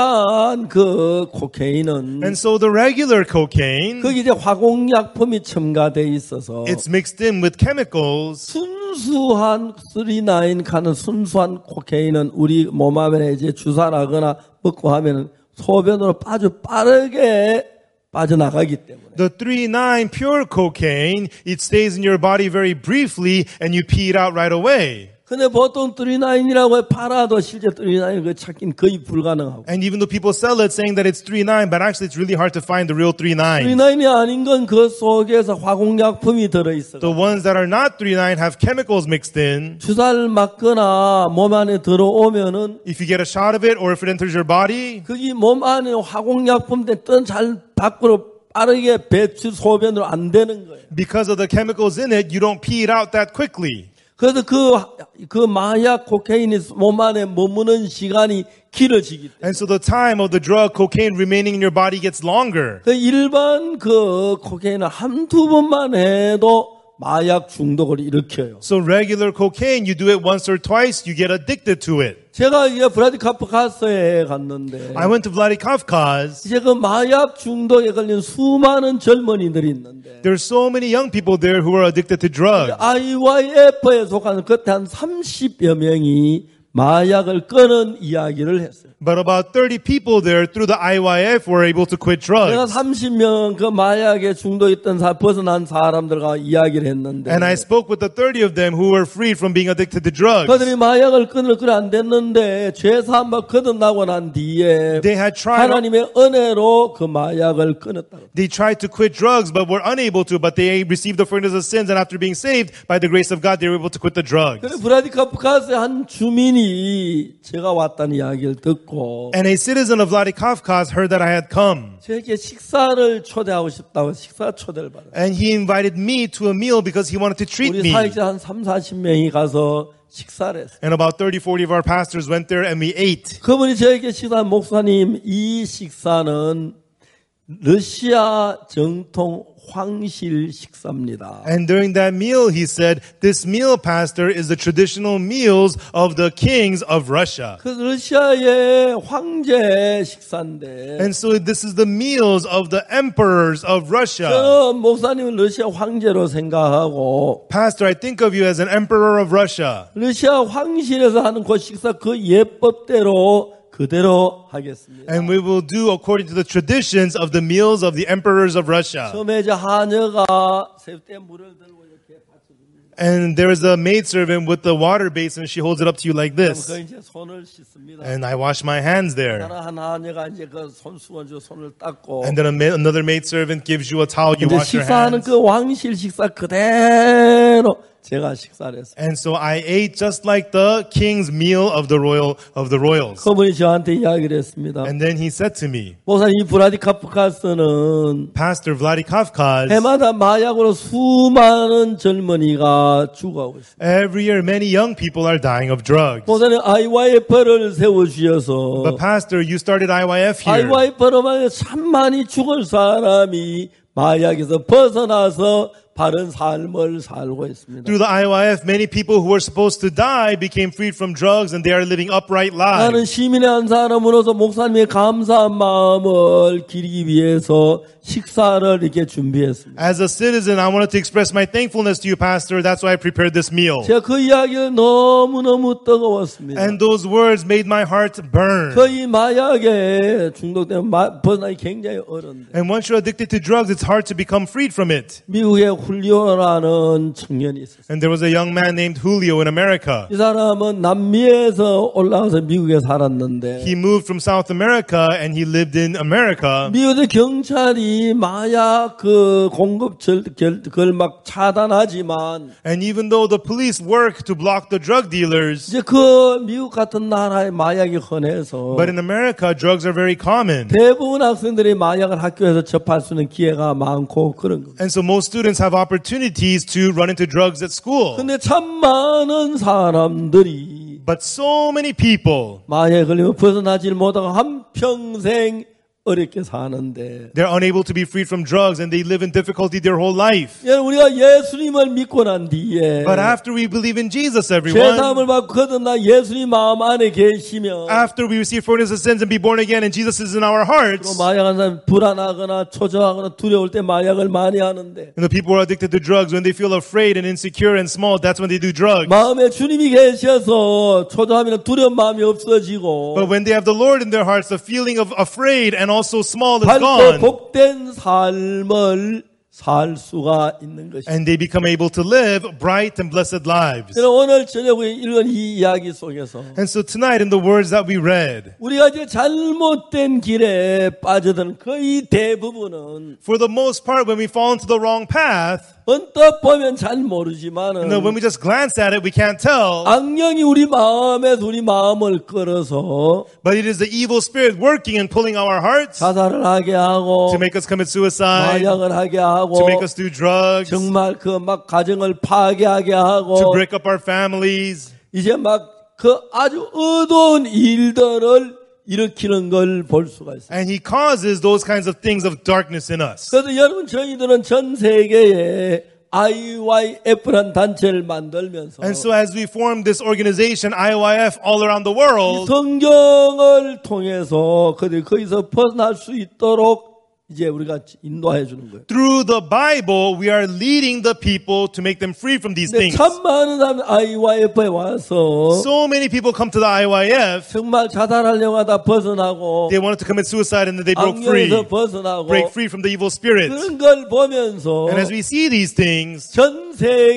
일반 그 코케인은 And so the regular cocaine, 거기 이제 화공약품이 첨가돼 있어서 it's mixed in with chemicals. 순수한 쓰리나인 가는 순수한 코케인은 우리 몸 안에 이제 주사라거나 먹고 하면은 소변으로 아주 빠르게 빠져나가기 때문에. The three nine pure cocaine, it stays in your body very briefly and you pee it out right away. 근데 보통 쓰리나인이라고 팔아도 실제 쓰리나인 그 찾긴 거의 불가능하고. And even though people sell it saying that it's three nine, but actually it's really hard to find the real three nine. 쓰리나인이 아닌 건 그 속에서 화공약품이 들어있어. The ones that are not three nine have chemicals mixed in. 주사를 맞거나 몸 안에 들어오면은 If you get a shot of it or if it enters your body, 거기 몸 안에 화공약품 됐던 잘 밖으로 빠르게 배출 소변으로 안 되는 거예요. because of the chemicals in it, you don't pee it out that quickly. 그래서 그, 그 마약 코케인이 몸 안에 머무는 시간이 길어지기 때문에. And so the time of the drug cocaine remaining in your body gets longer. 그 일반 그 코케인은 한두 번만 해도 마약 중독을 일으켜요. So regular cocaine, you do it once or twice, you get addicted to it. 제가 이제 브라디카프카스에 갔는데 I went to Vladikavkaz. 이제 그 마약 중독에 걸린 수많은 젊은이들이 있는데 There's so many young people there who are addicted to drugs. 아이와이에프에 속하는 그때 한 삼십여 명이 마약을 끊은 이야기를 했어요. But about thirty people there through the I Y F were able to quit 내가 drugs. 삼십 명 그 마약에 중독했던 사, 벗어난 사람들과 이야기를 했는데 And I spoke with the thirty of them who were freed from being addicted to drugs. 그들이 마약을 끊을 그래 안 됐는데 죄사함 막 거듭나고 난 뒤에 They had tried 하나님의 은혜로 그 마약을 끊었다고. They tried to quit drugs but were unable to, but they received the forgiveness of sins, and after being saved by the grace of God, they were able to quit the drugs. 그래서 브라디카프카스의 한 주민이 제가 왔다는 이야기를 듣고 And a citizen of Vladikavkaz heard that I had come. 저에게 식사를 초대하고 싶다고 식사 초대를 받았어요. And he invited me to a meal because he wanted to treat 우리 me. 사역자 한 삼사십 명이 가서 식사를 했어요. And about thirty, forty of our pastors went there and we ate. 그분이 저에게 식사한 목사님, 이 식사는 러시아 정통 황실 식사입니다. And during that meal, he said, this meal, pastor, is the traditional meals of the kings of Russia. 그 러시아의 황제 식사인데 And so this is the meals of the emperors of Russia. 저는 목사님은 러시아 황제로 생각하고 Pastor, I think of you as an emperor of Russia. 러시아 황실에서 하는 그 식사 그 예법대로 그대로 하겠습니다. And we will do according to the traditions of the meals of the emperors of Russia. 처음에 이제 하녀가 새우대 물을 들고 이렇게 받쳐줍니다. And there is a maidservant with the water basin. She holds it up to you like 그 this. 이제 손을 씻습니다. And I wash my hands there. 하나 한 하녀가 이제 그 손수건으로 손을 닦고 And then a ma- another maidservant gives you a towel. You 이제 wash your 식사하는 hands. 그 왕실 식사 그대로 제가 식사를 했어요. And so I ate just like the king's meal of the royal of the royals. 그분이 저한테 이야기를 했습니다. And then he said to me, 목사님, 이 브라디카프카스는 Pastor Vladikavkaz, 해마다 마약으로 수많은 젊은이가 죽어가고 있습니다. every year many young people are dying of drugs. 목사님, 아이와이에프를 세워주셔서 But Pastor, you started I Y F here. 아이와이에프로 만에 참 많이 죽을 사람이 마약에서 벗어나서 바른 삶을 살고 있습니다. Through the I Y F, many people who were supposed to die became freed from drugs and they are living upright 나는 lives. 시민의 한 사람으로서 목사님의 감사한 마음을 기리기 위해서 식사를 이렇게 준비했습니다. As a citizen, I wanted to express my thankfulness to you, Pastor. That's why I prepared this meal. 제가 그 이야기가 너무너무 뜨거웠습니다. And those words made my heart burn. 거의 마약에 중독되면 마, 벗어나기 굉장히 어려운데 And once you're addicted to drugs, it's hard to become freed from it. 미국에 훌리오라는 청년이 있었어요. And there was a young man named Julio in America. 이 사람은 남미에서 올라와서 미국에 살았는데 He moved from South America and he lived in America. 미국의 경찰이 마약 그 공급 그걸 막 차단하지만 And even though the police work to block the drug dealers, 이제 그 미국 같은 나라에 마약이 흔해서 but in America, drugs are very common. 대부분 학생들이 마약을 학교에서 접할 수 있는 기회가 많고 그런 거예요. And so most students have opportunities to run into drugs at school. 근데 참 많은 사람들이 But so many people, 마약에 걸리면 벗어나질 못하고 한평생 어렵게 사는데 they're unable to be freed from drugs and they live in difficulty their whole life. 여러분 우리가 예수님을 믿고 난 뒤에 But after we believe in Jesus, everyone, 죄사함을 받고 거듭나 예수님 마음 안에 계시면 after we receive forgiveness of sins and be born again and Jesus is in our 또 hearts, 마약한 사람 불안하거나 초조하거나 두려울 때 마약을 많이 하는데 and the people who are addicted to drugs, when they feel afraid and insecure and small, that's when they do drugs. 마음에 주님이 계셔서 초조하면 두려운 마음이 없어지고 But when they have the Lord in their hearts, the feeling of afraid and also small is 밝고 gone. 복된 삶을 살 수가 있는 것입니다. And they become able to live bright and blessed lives. 저는 오늘 저녁에 읽은 이 이야기 속에서 And so tonight in the words that we read, 우리가 이제 잘못된 길에 빠져드는 거의 대부분은 for the most part, when we fall into the wrong path, 언뜻 보면 잘 you know, 모르지만은 when we just glance at it, we can't tell. 악령이 우리 마음에서 우리 마음을 끌어서 But it is the evil spirit working and pulling our hearts 자살을 하게 하고 to make us commit suicide, 마약을 하게 to 하고 make us do drugs, to 정말 그 막 가정을 파괴하게 하고 break up our families. 이제 막 그 아주 어두운 일들을 일으키는 걸 볼 수가 있어요. And he causes those kinds of things of darkness in us. 그래서 여러분 저희들은 전 세계에 아이와이에프라는 단체를 만들면서 And so as we form this organization, I Y F, all around the world, 성경을 통해서 그들이 거기서 벗어날 수 있도록 이제 우리가 인도해 주는 거예요. Through the Bible, we are leading the people to make them free from these 근데 things. 참 많은 사람이 아이와이에프에 와서 So many people come to the I Y F. 정말 자살하려고 하다 벗어나고 They wanted to commit suicide and then they broke free. 악령에서 벗어나고 Break free from the evil spirits. 그런 걸 보면서 And as we see these things, 전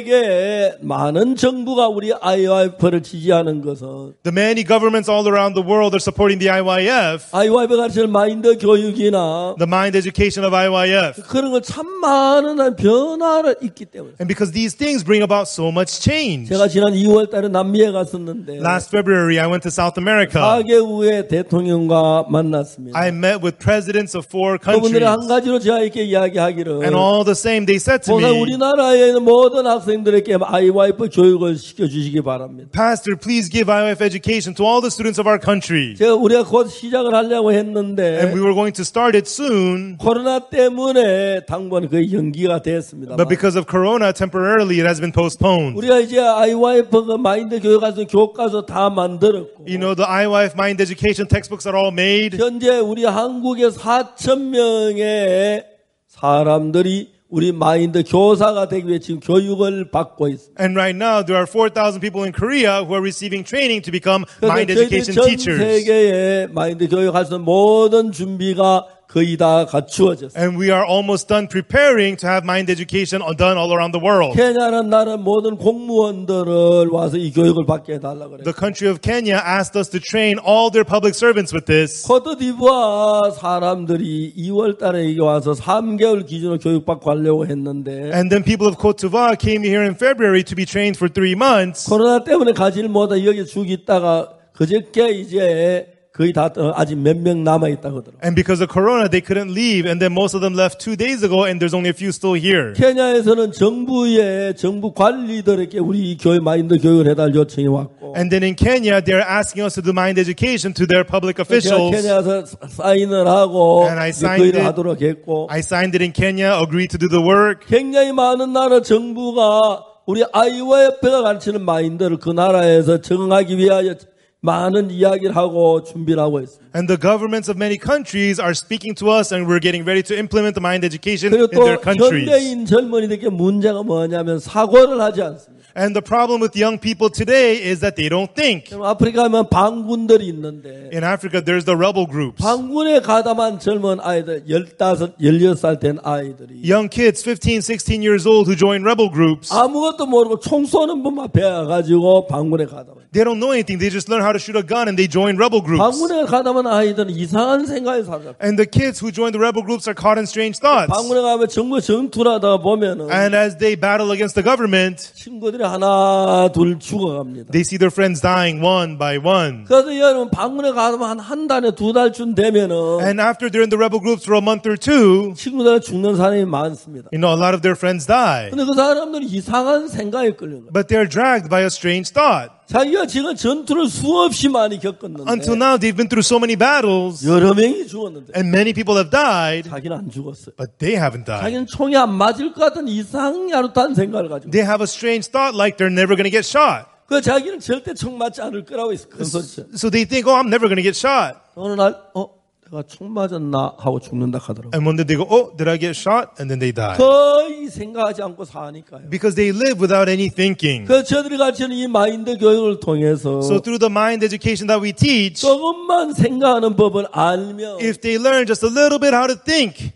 세계 많은 정부가 우리 아이와이에프를 지지하는 것은 the many governments all around the world are supporting the I Y F, 아이와이에프가 가르치는 마인드 교육이나 the mind education of I Y F. 그런 거 참 많은 변화가 있기 때문에 And because these things bring about so much change. 제가 지난 이월 달에 남미에 갔었는데 Last February, I went to South America. 사 개국의 대통령과 만났습니다. I met with presidents of four 그분들이 countries. 한 가지로 제가 이렇게 이야기하기를 And all the same, they said to 보다 me, 우리나라에 있는 모든 학생들에게 아이와이프 교육을 시켜주시기 바랍니다. Pastor, please give I Y F education to all the students of our country. 제가 우리가 곧 시작을 하려고 했는데 And we were going to start it soon, 코로나 때문에 당분 거의 연기가 됐습니다. but because of Corona, temporarily it has been postponed. 우리가 이제 아이와이프 그 마인드 교육학생 교과서 다 만들었고 You know, the I Y F mind education textbooks are all made. 현재 우리 한국에 사천 명의 사람들이 우리 마인드 교사가 되기 위해 지금 교육을 받고 있습니다. And right now, there are four thousand people in Korea who are receiving training to become 그래서 mind 저희들이 education 전 teachers. 세계에 마인드 교육할 수 있는 모든 준비가 거의 다 갖추어졌어요. And we are almost done preparing to have mind education done all around the world. 케냐는 나는 모든 공무원들을 와서 이 교육을 받게 해달라고 그래요. The country of Kenya asked us to train all their public servants with this. 코트디부아 사람들이 이월 달에 여기 와서 삼 개월 기준으로 교육받고 하려고 했는데 And then people of Cote d'Ivoire came here in February to be trained for three months. 코로나 때문에 가지를 못하 여기 죽 있다가 그저께 이제 거의 다 아직 몇 명 남아 있다고 하더라고요. And because of Corona, they couldn't leave. And then most of them left two days ago, and there's only a few still here. 케냐에서는 정부의 정부 관리들에게 우리 교육 마인드 교육을 해달 요청이 왔고 And then in Kenya, they're asking us to do mind education to their public 제가 officials. 케냐에서 사인을 하고 And I 이제 그 signed 일을 it. 하도록 했고 I signed it in Kenya, agreed to do the work. 굉장히 많은 나라 정부가 우리 아이와이에프가 가르치는 마인드를 그 나라에서 적응하기 위하여 많은 이야기를 하고 준비를 하고 있습니다. And the governments of many countries are speaking to us, and we're getting ready to implement the mind education 그리고 in 또 their countries. 현대인 젊은이들에게 문제가 뭐냐면 사고를 하지 않습니다. And the problem with young people today is that they don't think. 그럼 아프리카 하면 방군들이 있는데 In Africa, there's the rebel groups. 방군에 가담한 젊은 아이들 열다섯, 열여섯 살 된 아이들이 Young kids, fifteen, sixteen years old, who join rebel groups. 아무것도 모르고 총 쏘는 법만 배워가지고 방군에 가담한 They don't know anything. They just learn how to shoot a gun, and they join rebel groups. 방군에 가담한 아이들은 이상한 생각에 살아요. And the kids who join the rebel groups are caught in strange thoughts. 방군에 가면 정부 전투를 하다가 보면은 And as they battle against the government, 친구들이 하나 둘 죽어갑니다. they see their friends dying one by one. 그래서 여러분 방문에 가면 한 한 달에 두 달쯤 되면은 And after they're in the rebel groups for a month or two, 친구들 죽는 사람이 많습니다. you know, a lot of their friends die. 근데 그 사람들이 이상한 생각에 끌린 거예요. But they're dragged by a strange thought. 자기가 지금 전투를 수없이 많이 겪었는데 Until now, they've been through so many battles, 여러 명이 죽었는데 and many people have died, 자기는 안 죽었어요. but they haven't died. 자기는 총이 안 맞을 것 같은 이상야릇한 생각을 가지고 They have a strange thought like they're never going to get shot. 그 자기는 절대 총 맞지 않을 거라고 했어. 큰 소리쳐. So they think, oh, I'm never going to get shot. 어느 날 어? 내가 총 맞았나 하고 죽는다 하더라고. And one day they go, oh, did I get shot? And then they die. 거의 생각하지 않고 사니까요. Because they live without any thinking. 그 저들이 가르치는 이 마인드 교육을 통해서 So through the mind education that we teach, 조금만 생각하는 법을 알면 if they learn just a little bit how to think,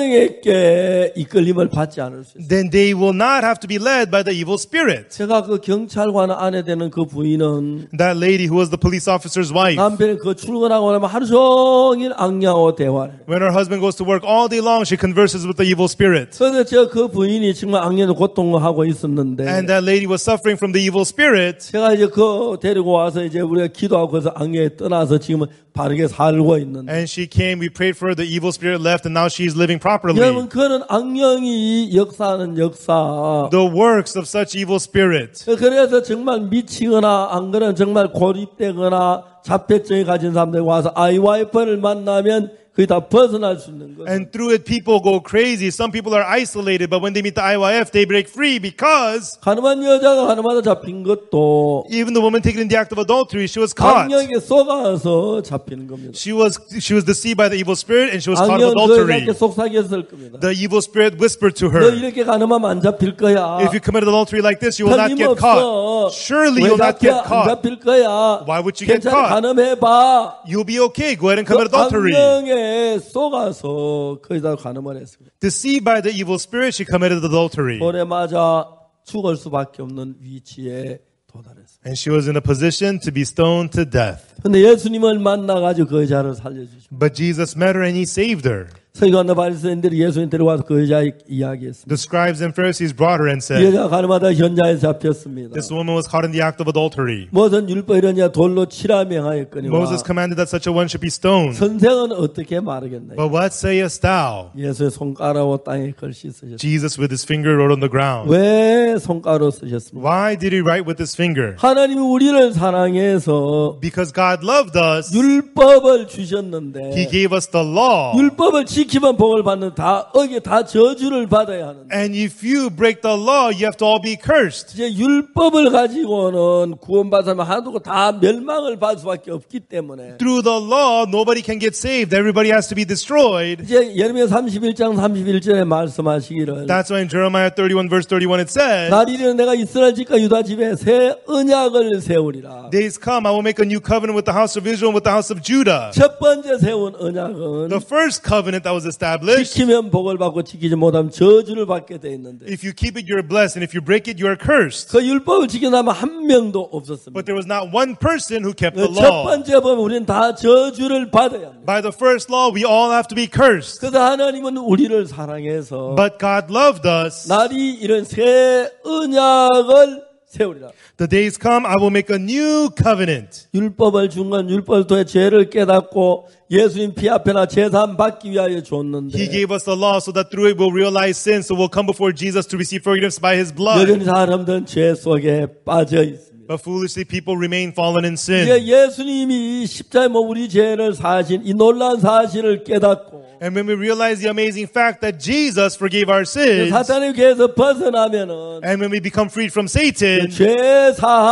악령에게 이끌림을 받지 않을 수 있어요. then they will not have to be led by the evil spirit. 제가 그 경찰관 아내 되는 그 부인은 That lady who was the police officer's wife, 남편이 그 출근하고 나면 하루 종일 악령하고 대화를 해요. when her husband goes to work all day long, she converses with the evil spirit. 그래서 제가 그 부인이 정말 악령으로 고통하고 있었는데 And that lady was suffering from the evil spirit. 제가 이제 그 데리고 와서 이제 우리가 기도하고 그래서 악령에 떠나서 지금은 바르게 살고 있는데 And she came, we prayed for her, the evil spirit left, and now she's living properly. 여러분 그런 악령이 역사하는 역사 The works of such evil spirits. 그래서 정말 미치거나 안 그러면 정말 고립되거나 자폐증이 가진 사람들이 와서 아이와이프를 만나면 그게 다 벗어날 수 있는 거죠. And through it, people go crazy. Some people are isolated, but when they meet the I Y F, they break free because 가늠한 여자가 가늠하다 잡힌 것도 even the woman taken in the act of adultery, she was caught. 악령에게 속아서 잡히는 겁니다. She was she was deceived by the evil spirit, and she was caught 악령 of 그 adultery. 여자에게 속삭였을 겁니다. The evil spirit whispered to 너 her, 이렇게 가늠하면 안 잡힐 거야. "If you commit adultery like this, you will not get 틀림없어. caught. Surely 왜 you'll not 잡혀? get 안 caught. 잡힐 거야. Why would you get 괜찮아, caught? 가늠해봐. You'll be okay. Go ahead and 그 commit adultery." 악령에 속아서 거기다 가늠을 했습니다. Deceived by the evil spirit, she committed adultery. 돌에 맞아 죽을 수밖에 없는 위치에 도달했습니다. And she was in a position to be stoned to death. 근데 예수님을 만나가지고 그 여자를 살려주십니다. But Jesus met her and he saved her. 서기관과 바리새인들이 예수님 데려와서 그 여자 이야기했습니다. The scribes and Pharisees brought her 이 and said, 여자가 가늠하다 현장에 잡혔습니다. "This woman was caught in the act of adultery. 무슨 율법 이러냐 돌로 치라 명하였거니와 Moses commanded that such a one should be stoned. 선생은 어떻게 말하겠나요? But what sayest thou?" 예수의 손가락으로 땅에 글씨 쓰셨습니다. Jesus with his finger wrote on the ground. 왜 손가락으로 쓰셨습니까? Why did he write with his finger? 하나님이 우리를 사랑해서 Because God loved us. 율법을 주셨는데 He gave us the law. 율법을 지키면 복을 받는 다 어기 다 저주를 받아야 하는데 And if you break the law, you have to all be cursed. 이제 율법을 가지고는 구원받으면 하나도 다 멸망을 받을 수밖에 없기 때문에 Through the law, nobody can get saved. Everybody has to be destroyed. 이제 예레미야 삼십일 장 삼십일 절에 말씀하시기를 That's why in Jeremiah thirty-one verse thirty-one it says, 날 이르는 내가 이스라엘 집과 유다 집에 새 언약을 세우리라. "Days come, I will make a new covenant with the house of Israel and with the house of Judah." 첫 번째 세운 언약은 The first covenant that was established, 지키면 복을 받고 지키지 못하면 저주를 받게 돼 있는데 if you keep it, you're blessed, and if you break it, you are cursed. 그 율법을 지켜나면 한 명도 없었습니다. But there was not one person who kept the 첫 law. 번째 보면 우리는 다 저주를 받아야 합니다. By the first law, we all have to be cursed. 그래서 하나님은 우리를 사랑해서 But God loved us. 날이 이런 새 언약을 세우리라. The days come, I will make a new covenant. 율법을 준 건 율법을 통해 죄를 깨닫고 예수님 피 앞에나 제사함 받기 위하여 He 줬는데 gave us the law so that through it we'll realize sin, so we'll come before Jesus to receive forgiveness by His blood. 여전히 사람들은 죄 속에 빠져 있습니다. But foolishly people remain fallen in 이제 sin. 예수님이 십자가에 못 우리 죄를 사신 이 놀라운 사실을 깨닫고 And when we realize the amazing fact that Jesus forgave our sins, 사탄의 죄에서 벗어나면은 and when we become freed from Satan, 죄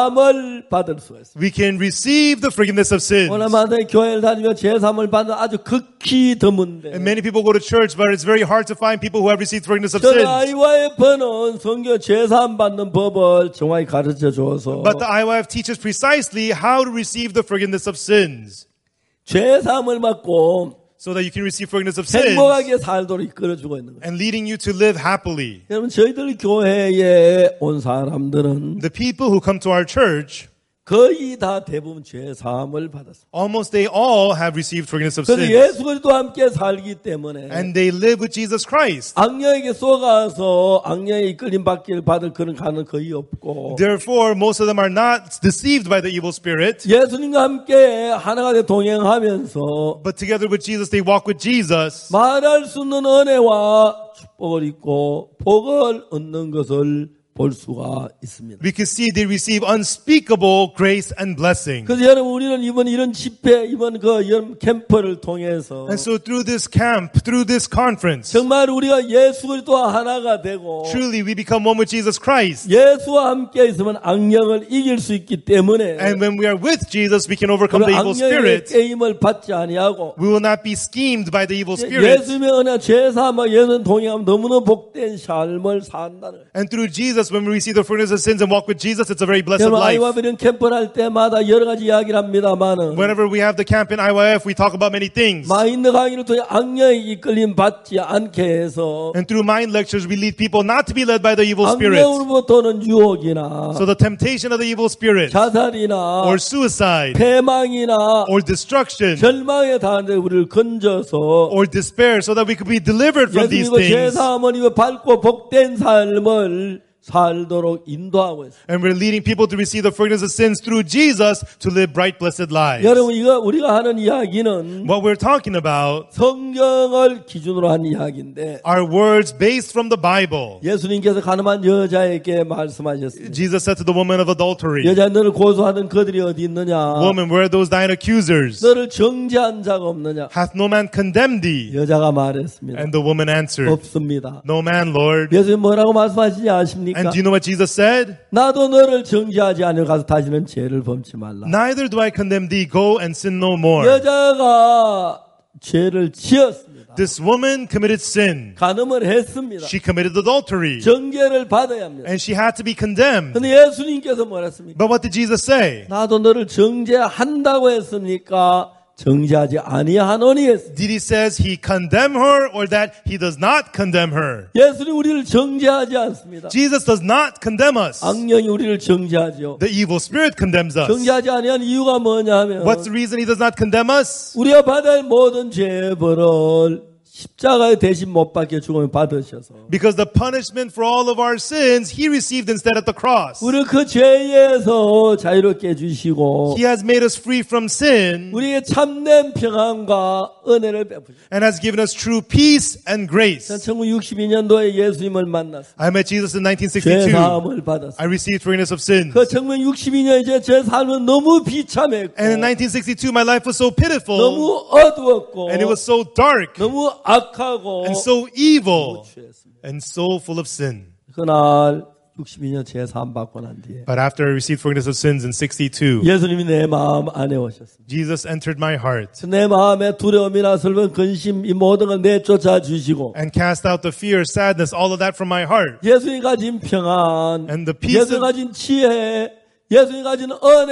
사함을 받을 수가 있습니다. we can receive the forgiveness of sins. 오늘 많은 교회를 다니며 죄 사함을 받는 아주 극히 드문데 And many people go to church, but it's very hard to find people who have received forgiveness of 저는 sins. 아이와이에프는 성경 죄 사함 받는 법을 정확히 가르쳐 줘서 But the I Y F teaches precisely how to receive the forgiveness of sins, 죄 사함을 받고 so that you can receive forgiveness of sins, 행복하게 살도록 이끌어주고 있는 거예요. and leading you to live happily. 여러분 저희들 교회에 온 사람들은 The people who come to our church, 거의 다 대부분 죄 사함을 받았습니다. almost they all have received forgiveness of 그래서 sins. 예수 그리스도와 함께 살기 때문에 And they live with Jesus Christ. 악령에게 속아서 악령에 이끌림 받기를 받을 그런 가능은 거의 없고 Therefore, most of them are not deceived by the evil spirit, 예수님과 함께 하나가 돼 동행하면서 but together with Jesus, they walk with Jesus. 말할 수 없는 은혜와 축복을 입고 복을 얻는 것을 볼 수가 있습니다. We can see they receive unspeakable grace and blessing. 그래서 여러분 우리는 이번 이런 집회 이번 그 여름 캠프를 통해서 And so through this camp, through this conference, 정말 우리가 예수 그리스도와 하나가 되고 truly we become one with Jesus Christ. 예수와 함께 있으면 악령을 이길 수 있기 때문에 And when we are with Jesus, we can overcome the evil 악령의 spirit. 게임을 받지 아니하고 We will not be schemed by the evil spirit. 예수님의 은혜 죄사함과 예수님 동행하면 너무나 복된 삶을 산다는 거예요. And through Jesus, when we receive the forgiveness of sins and walk with Jesus, it's a very blessed 여러분 life. 아이와비는 캠프를 할 때마다 여러 가지 이야기를 합니다만은 Whenever we have the camp in I Y F, we talk about many things. 마인드 강의를 통해 악령의 이끌림 받지 않게 해서 And through mind lectures, we lead people not to be led by the evil spirit. 악령으로부터는 유혹이나 So the temptation of the evil spirit, 자살이나 or suicide, 패망이나 or destruction, 절망에 당하는데 우리를 건져서 or despair, so that we could be delivered from these 예수님과 things. 죄사함을 입어 밝고 복된 삶을 살도록 인도하고 있습니다. And we're leading people to receive the forgiveness of sins through Jesus to live bright, blessed lives. 여러분, 이거 우리가 하는 이야기는 What we're talking about 성경을 기준으로 한 이야기인데 are words based from the Bible. 예수님께서 가늠한 여자에게 말씀하셨습니다. Jesus said to the woman of adultery, 여자, 너를 고소하는 그들이 어디 있느냐? Woman, where are those thine accusers? 너를 정죄한 자가 없느냐? Hath no man condemned thee? 여자가 말했습니다. And the woman answered, 없습니다. No man, Lord. 예수님 뭐라고 말씀하시지 아십니까? And do you know what Jesus said? 나도 너를 정죄하지 않으려 가서 다시는 죄를 범치 말라. Neither do I condemn thee. Go and sin no more. 여자가 죄를 지었습니다. This woman committed sin. 간음을 했습니다. She committed adultery. 정죄를 받아야 합니다. And she had to be condemned. 근데 예수님께서 뭐라 했습니까? But what did Jesus say? 나도 너를 정죄한다고 했습니까? 정죄하지 아니하노니 했습니다. Did he says he condemn her or that he does not condemn her? 예수님 우리를 정죄하지 않습니다. Jesus does not condemn us. 악령이 우리를 정죄하죠. The evil spirit condemns us. 정죄하지 아니한 이유가 뭐냐면 What's the reason he does not condemn us? 우리가 받을 모든 죄벌을 십자가에 대신 못 박혀 죽음을 받으셔서 Because the punishment for all of our sins he received instead at the cross. 우리를 그 죄에서 자유롭게 해주시고 He has made us free from sin 우리에게 참된 평안과 은혜를 베푸셨습니다. and has given us true peace and grace. 천구백육십이 년도에 예수님을 만났습니다. I met Jesus in nineteen 죄 sixty-two. 사함을 받았습니다. I received forgiveness of sins. 그 천구백육십이 년에 제 삶은 너무 비참했고 And in nineteen sixty-two my life was so pitiful 너무 어두웠고 and it was so dark 너무 악하고 and so evil 취했습니다. and so full of sin. 그날 육십이 년 죄 사함 받고 난 뒤에 But after I received forgiveness of sins in sixty-two, 예수님이 내 마음 안에 오셨습니다. Jesus entered my heart 내 마음에 두려움이나 슬픔, 근심 이 모든 걸 내쫓아 주시고 and cast out the fear, sadness, all of that from my heart. 예수님 가진 평안, And the peace 예수님 of- 가진 지혜, 예수님 가진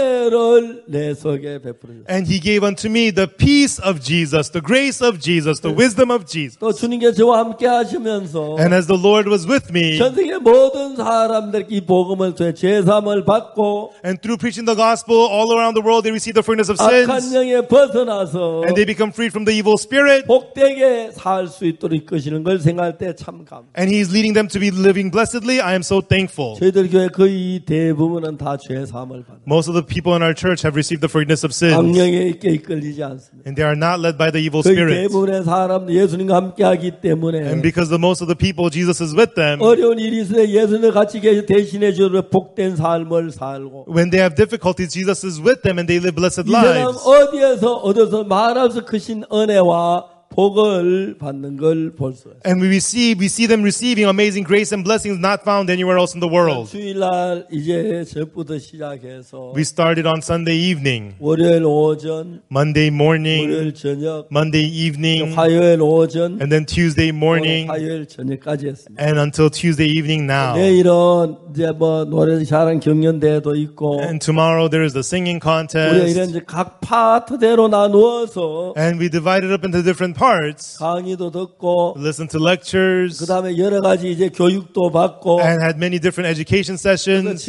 은혜를 내 속에 베풀어 주셨습니다. And he gave unto me the peace of Jesus, the grace of Jesus, the wisdom of Jesus. 또 주님께서 저와 함께 하시면서 And as the Lord was with me, 전 세계 모든 사람들께 이 복음을 통해 죄사함을 받고 and through preaching the gospel all around the world, they receive the forgiveness of 악한 sins, 영에 벗어나서 and they become freed from the evil spirit, 복되게 살 수 있도록 이끄시는 걸 생각할 때 참 감. and he's leading them to be living blessedly. I am so thankful. 저희들 교회 거의 대부분은 다 죄사함을 받아요. Most of the people in our church have received the forgiveness of sins, 악령에 있게 이끌리지 않습니다. and they are not led by the evil 거의 spirit. 대부분의 사람들 예수님과 함께 하기 때문에 And because the most of the people, Jesus is with them, 어려운 일이 있을 때 예수님과 같이 계시 대신해 주는 복된 삶을 살고 when they have difficulties, Jesus is with them and they live blessed 이 사람 lives. 어디에서 얻어서 말할 수 크신 은혜와 복을 받는 걸 볼 수 있어요. And we receive, we see them receiving amazing grace and blessings not found anywhere else in the world. 주일날 이제 저부터 시작해서 We started on Sunday evening, 월요일 오전, Monday morning, 월요일 저녁, Monday evening, 화요일 오전, and then Tuesday 오늘 morning, 화요일 저녁까지 했습니다. and until Tuesday evening now. 내일은 이제 뭐 노래 잘하는 경연대회도 있고 And tomorrow there is the singing 우리가 이런 contest. 이제 각 파트대로 나누어서 And we divided up into different parts, 강의도 듣고 listened to lectures, 그 다음에 여러 가지 이제 교육도 받고 and had many different education 그래서 sessions.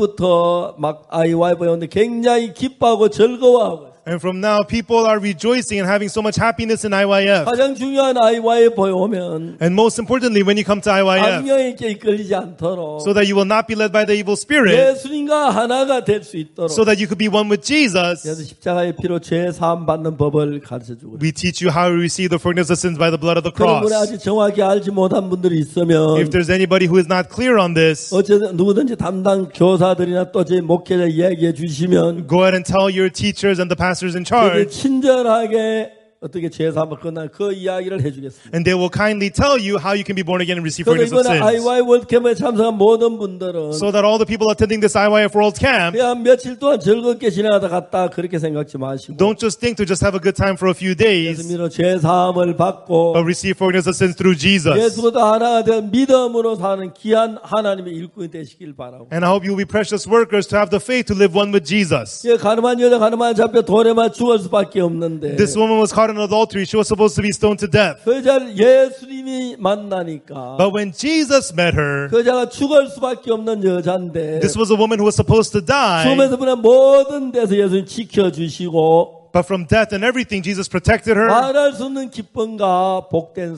지금부터 막 아이와이 보는데 굉장히 기뻐하고 즐거워하고 And from now, people are rejoicing and having so much happiness in I Y F. 가장 중요한 아이와이 보에 오면 And most importantly, when you come to I Y F, 악령에게 이끌리지 않도록 so that you will not be led by the evil spirit, 예수님과 하나가 될 수 있도록 so that you could be one with 그래서 Jesus. 십자가의 피로 죄 사함 받는 법을 가르쳐주고 We teach you how to receive the forgiveness of sins by the blood of the 그런 분이 cross. 아직 정확히 알지 못한 분들이 있으면 If there's anybody who is not clear on this, 어쨌든 누구든지 담당 교사들이나 또 제 목회자 이야기해 주시면 go ahead and tell your teachers and the pastors in 그들이 charge, 친절하게 어떻게 죄사함을 끝날 그 이야기를 해주겠습니다. and they will kindly tell you how you can be born again and receive 그래서 forgiveness of 이번에 sins. 아이와이 월드캠프에 참석한 모든 분들은 So that all the people attending this I Y F World Camp 그냥 며칠 동안 즐겁게 지나가다 갔다 그렇게 생각지 마시고 don't just think to just have a good time for a few days, 예수님으로 죄사함을 받고 but receive forgiveness of sins through Jesus. 예수보다 하나가 된 믿음으로 사는 귀한 하나님의 일꾼이 되시길 바라고 And I hope you will be precious workers to have the faith to live one with Jesus. 예, 가늠한 여자 가늠한 잡혀 돌에만 죽을 수밖에 없는데 This woman was caught in adultery. She was supposed to be stoned to death. 그 여자를 예수님이 만나니까 But when Jesus met her, 그 여자가 죽을 수밖에 없는 여자인데 this was a woman who was supposed to die. 죽음에서 보는 모든 데서 예수님 지켜주시고 But from death and everything, Jesus protected her 말할 수 없는 기쁨과 복된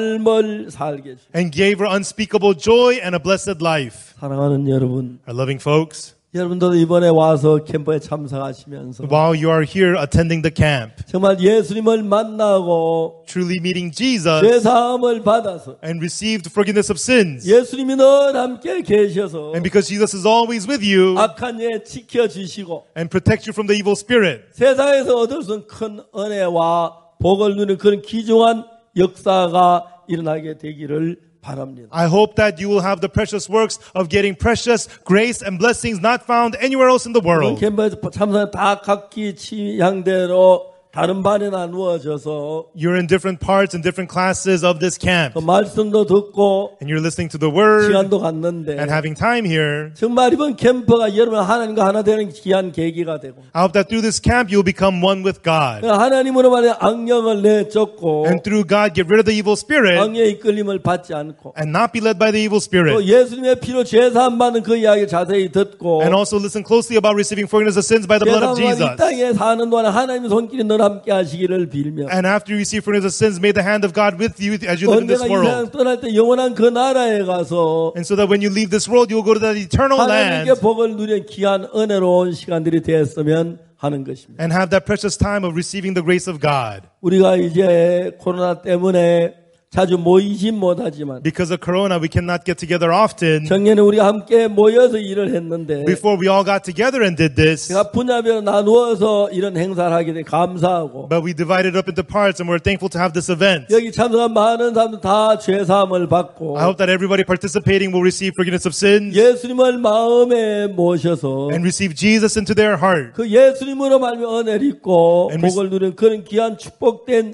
삶을 살게 해주셨습니다. and gave her unspeakable joy and a blessed life. 사랑하는 여러분, Our loving folks, 여러분들도 이번에 와서 캠프에 참석하시면서 while you are here attending the camp, 정말 예수님을 만나고 truly meeting Jesus 죄사함을 받아서 and received forgiveness of sins, 예수님이 늘 함께 계셔서 and because Jesus is always with you 악한 예 지켜주시고 and protect you from the evil spirit, 세상에서 얻을 수 있는 큰 은혜와 복을 누리는 그런 귀중한 역사가 일어나게 되기를 바랍니다. I hope that you will have the precious works of getting precious grace and blessings not found anywhere else in the 이번 world. 캠프에서 참석 다 각기 취향대로 다른 반에 나누어져서 You're in different parts and different classes of this camp, 그 말씀도 듣고 and you're listening to the word 시간도 갖는데 and having time here. 정말 이번 캠프가 여러분 하나님과 하나 되는 귀한 계기가 되고 I hope that through this camp you'll become one with God, 하나님으로 말해 악령을 내쫓고 and through God get rid of the evil spirit 악령의 이끌림을 받지 않고 and not be led by the 또 evil spirit, 예수님의 피로 죄사함 받는 그 이야기를 자세히 듣고 and also listen closely about receiving forgiveness of sins by the blood of 죄사함과 이 Jesus. 땅에 사는 동안 하나님의 손길이 늘 함께 하시기를 빌며 And after you receive forgiveness of sins, may the hand of God with you as you live in this 언제나 이 world. 세상 떠날 때 영원한 그 나라에 가서 And so that when you leave this world, you'll go to that eternal land 하나님께 복을 누리는 귀한 은혜로운 시간들이 되었으면 하는 것입니다. and have that precious time of receiving the grace of God. 우리가 이제 코로나 때문에 자주 모이진 못하지만 Because of Corona, we cannot get together often. 작년에 우리가 함께 모여서 일을 했는데 Before we all got together and did this, 제가 분야별로 나누어서 이런 행사를 하게 돼 감사하고 but we divided up into parts and we're thankful to have this event. 여기 참석한 많은 사람들 다 죄사함을 받고 I hope that everybody participating will receive forgiveness of sins 예수님을 마음에 모셔서 and receive Jesus into their heart. 그 예수님으로 말미암아 은혜를 입고 And we- 복을 누리는 그런 귀한 축복된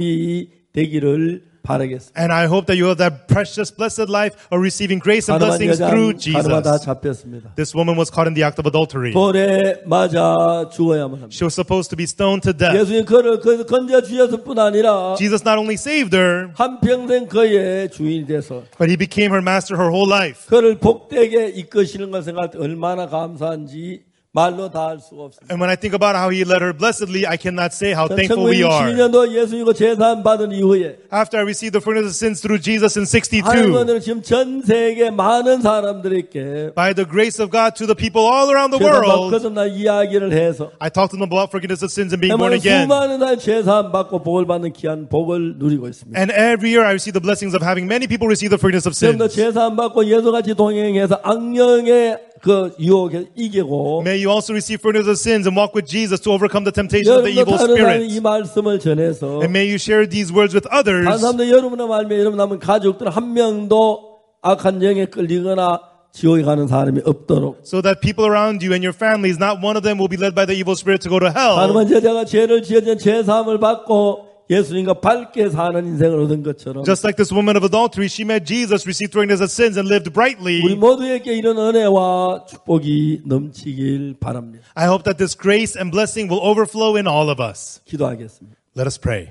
삶이 되기를 바라겠습니다. And I hope that you have that precious, blessed life of receiving grace and 가늠한 blessings 여자 through 가늠하 다 Jesus. 잡혔습니다. This woman was caught in the act of adultery. 돌에 맞아 죽어야만 합니다. She was supposed to be stoned to death. 예수님 그를 거기서 건져 주셨을 뿐 아니라 Jesus not only saved her, 한평생 그의 주인이 돼서 but he became her master her whole life. 그를 복되게 이끄시는 걸 생각할 때 얼마나 감사한지 말로 다 할 수가 없습니다. And when I think about how he led her blessedly, I cannot say how thankful we are. 천구백육십일 년도 예수님과 제사함 받은 이후에 After I received the forgiveness of sins through Jesus in 하나님 sixty-two, 오늘 지금 전 세계 많은 사람들에게 by the grace of God to the people all around the 제사함 world, 받고서 나 이야기를 해서 I talked to them about forgiveness of sins and being born 정말 again. 수많은 사람이 제사함 받고 복을 받는 귀한 복을 누리고 있습니다. And every year I receive the blessings of having many people receive the forgiveness of 지금도 sins. 제사함 받고 예수같이 동행해서 악령의 그 유혹에 이기고 May you also receive forgiveness of sins and walk with Jesus to overcome the temptation of the 여러분도 evil 다른 사람이 이 spirit. 말씀을 전해서 And may you share these words with others, 다른 사람들 여러분의 말며 여러분 남은 가족들 한 명도 악한 영에 끌리거나 지옥에 가는 사람이 없도록 so that people around you and your families, not one of them will be led by the evil spirit to go to hell. 가늠한 여자가 죄를 지어진 죄사함을 받고 예수님과 밝게 사는 인생을 얻은 것처럼 Just like this woman of adultery, she met Jesus, received forgiveness of sins, and lived 우리 brightly. 모두에게 이런 은혜와 축복이 넘치길 바랍니다. I hope that this grace and blessing will overflow in all of us. 기도하겠습니다. Let us pray.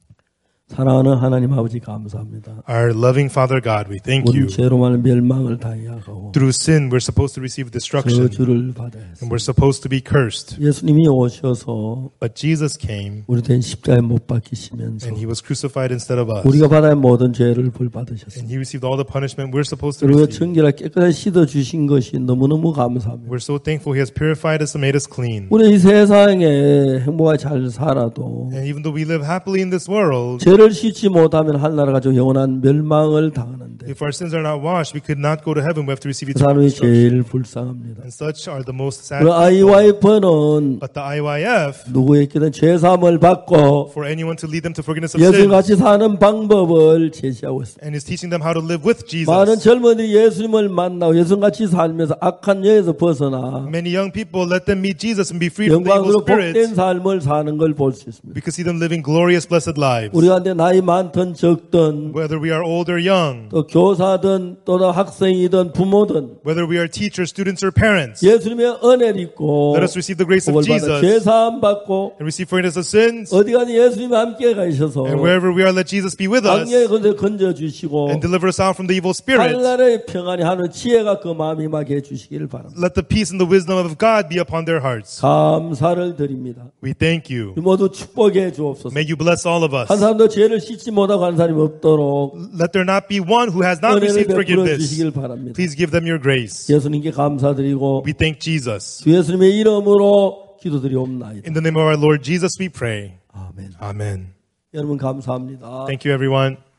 사랑하는 하나님 아버지 감사합니다. Our loving Father God, we thank 우리 you. 죄로 말한 멸망을 당하고 Through sin, we're supposed to receive destruction, 저주를 받아야 and we're supposed to be cursed. 예수님이 오셔서 But Jesus came, 우리 된 십자가에 못 박히시면서 and he was crucified instead of us. 우리가 받아야 모든 죄를 벌 And 받으셨습니다. he received all the punishment we're supposed to 그리고 receive. 정결하게 깨끗하게 씻어 주신 것이 너무너무 감사합니다. We're so thankful he has purified us and made us clean. 우리 이 세상에 행복하게 잘 살아도 And even though we live happily in this world, 죄를 씻지 못하면 하늘나라 가지고 영원한 멸망을 당하는데 if our sins are not washed, we could not go to heaven. We have to receive 그 eternal 사람이 destruction. 제일 불쌍합니다. And such are the most sad 그 people. 아이와이프는 But the I Y F, 누구에게든 죄사함을 받고 for anyone to lead them to forgiveness of sins, 예수같이 사는 방법을 제시하고 있습니다. and is teaching them how to live with 많은 Jesus. 젊은이들이 예수님을 만나고 예수같이 살면서 악한 영에서 벗어나 Many young people, let them meet Jesus and be freed from the evil 영광으로 복된 spirits. 삶을 사는 걸 볼 수 있습니다. We could see them living glorious, blessed lives. 우리가 가운데 나이 많든 적든 whether we are old or young, 또 교사든 또 학생이든 부모든 whether we are teachers, students, or parents. 예수님의 은혜를 입고 Let us receive the grace of 복을 받아 Jesus 죄사함 받고 and receive forgiveness of sins. 어디 가든 예수님 함께 가셔서 And wherever we are, let Jesus be with us 악령의 건져 건져 주시고 and deliver us out from the evil spirits. 하늘나라의 평안이 하는 지혜가 그 마음에 임하게 해주시기를 바랍니다. Let the peace and the wisdom of God be upon their hearts. 감사를 드립니다. We thank you. 모두 축복해 주옵소서. May you bless all of us. 한 사람도 죄를 씻지 못하고 한 사람이 없도록 Let there not be one who has not 은혜를 received 베풀어 forgiveness. 주시길 바랍니다. Please give them your grace. 예수님께 감사드리고 We thank Jesus. 주 예수님의 이름으로 기도드리옵나이다. In the name of our Lord Jesus we pray. 아멘. Amen. 여러분 감사합니다. Thank you, everyone.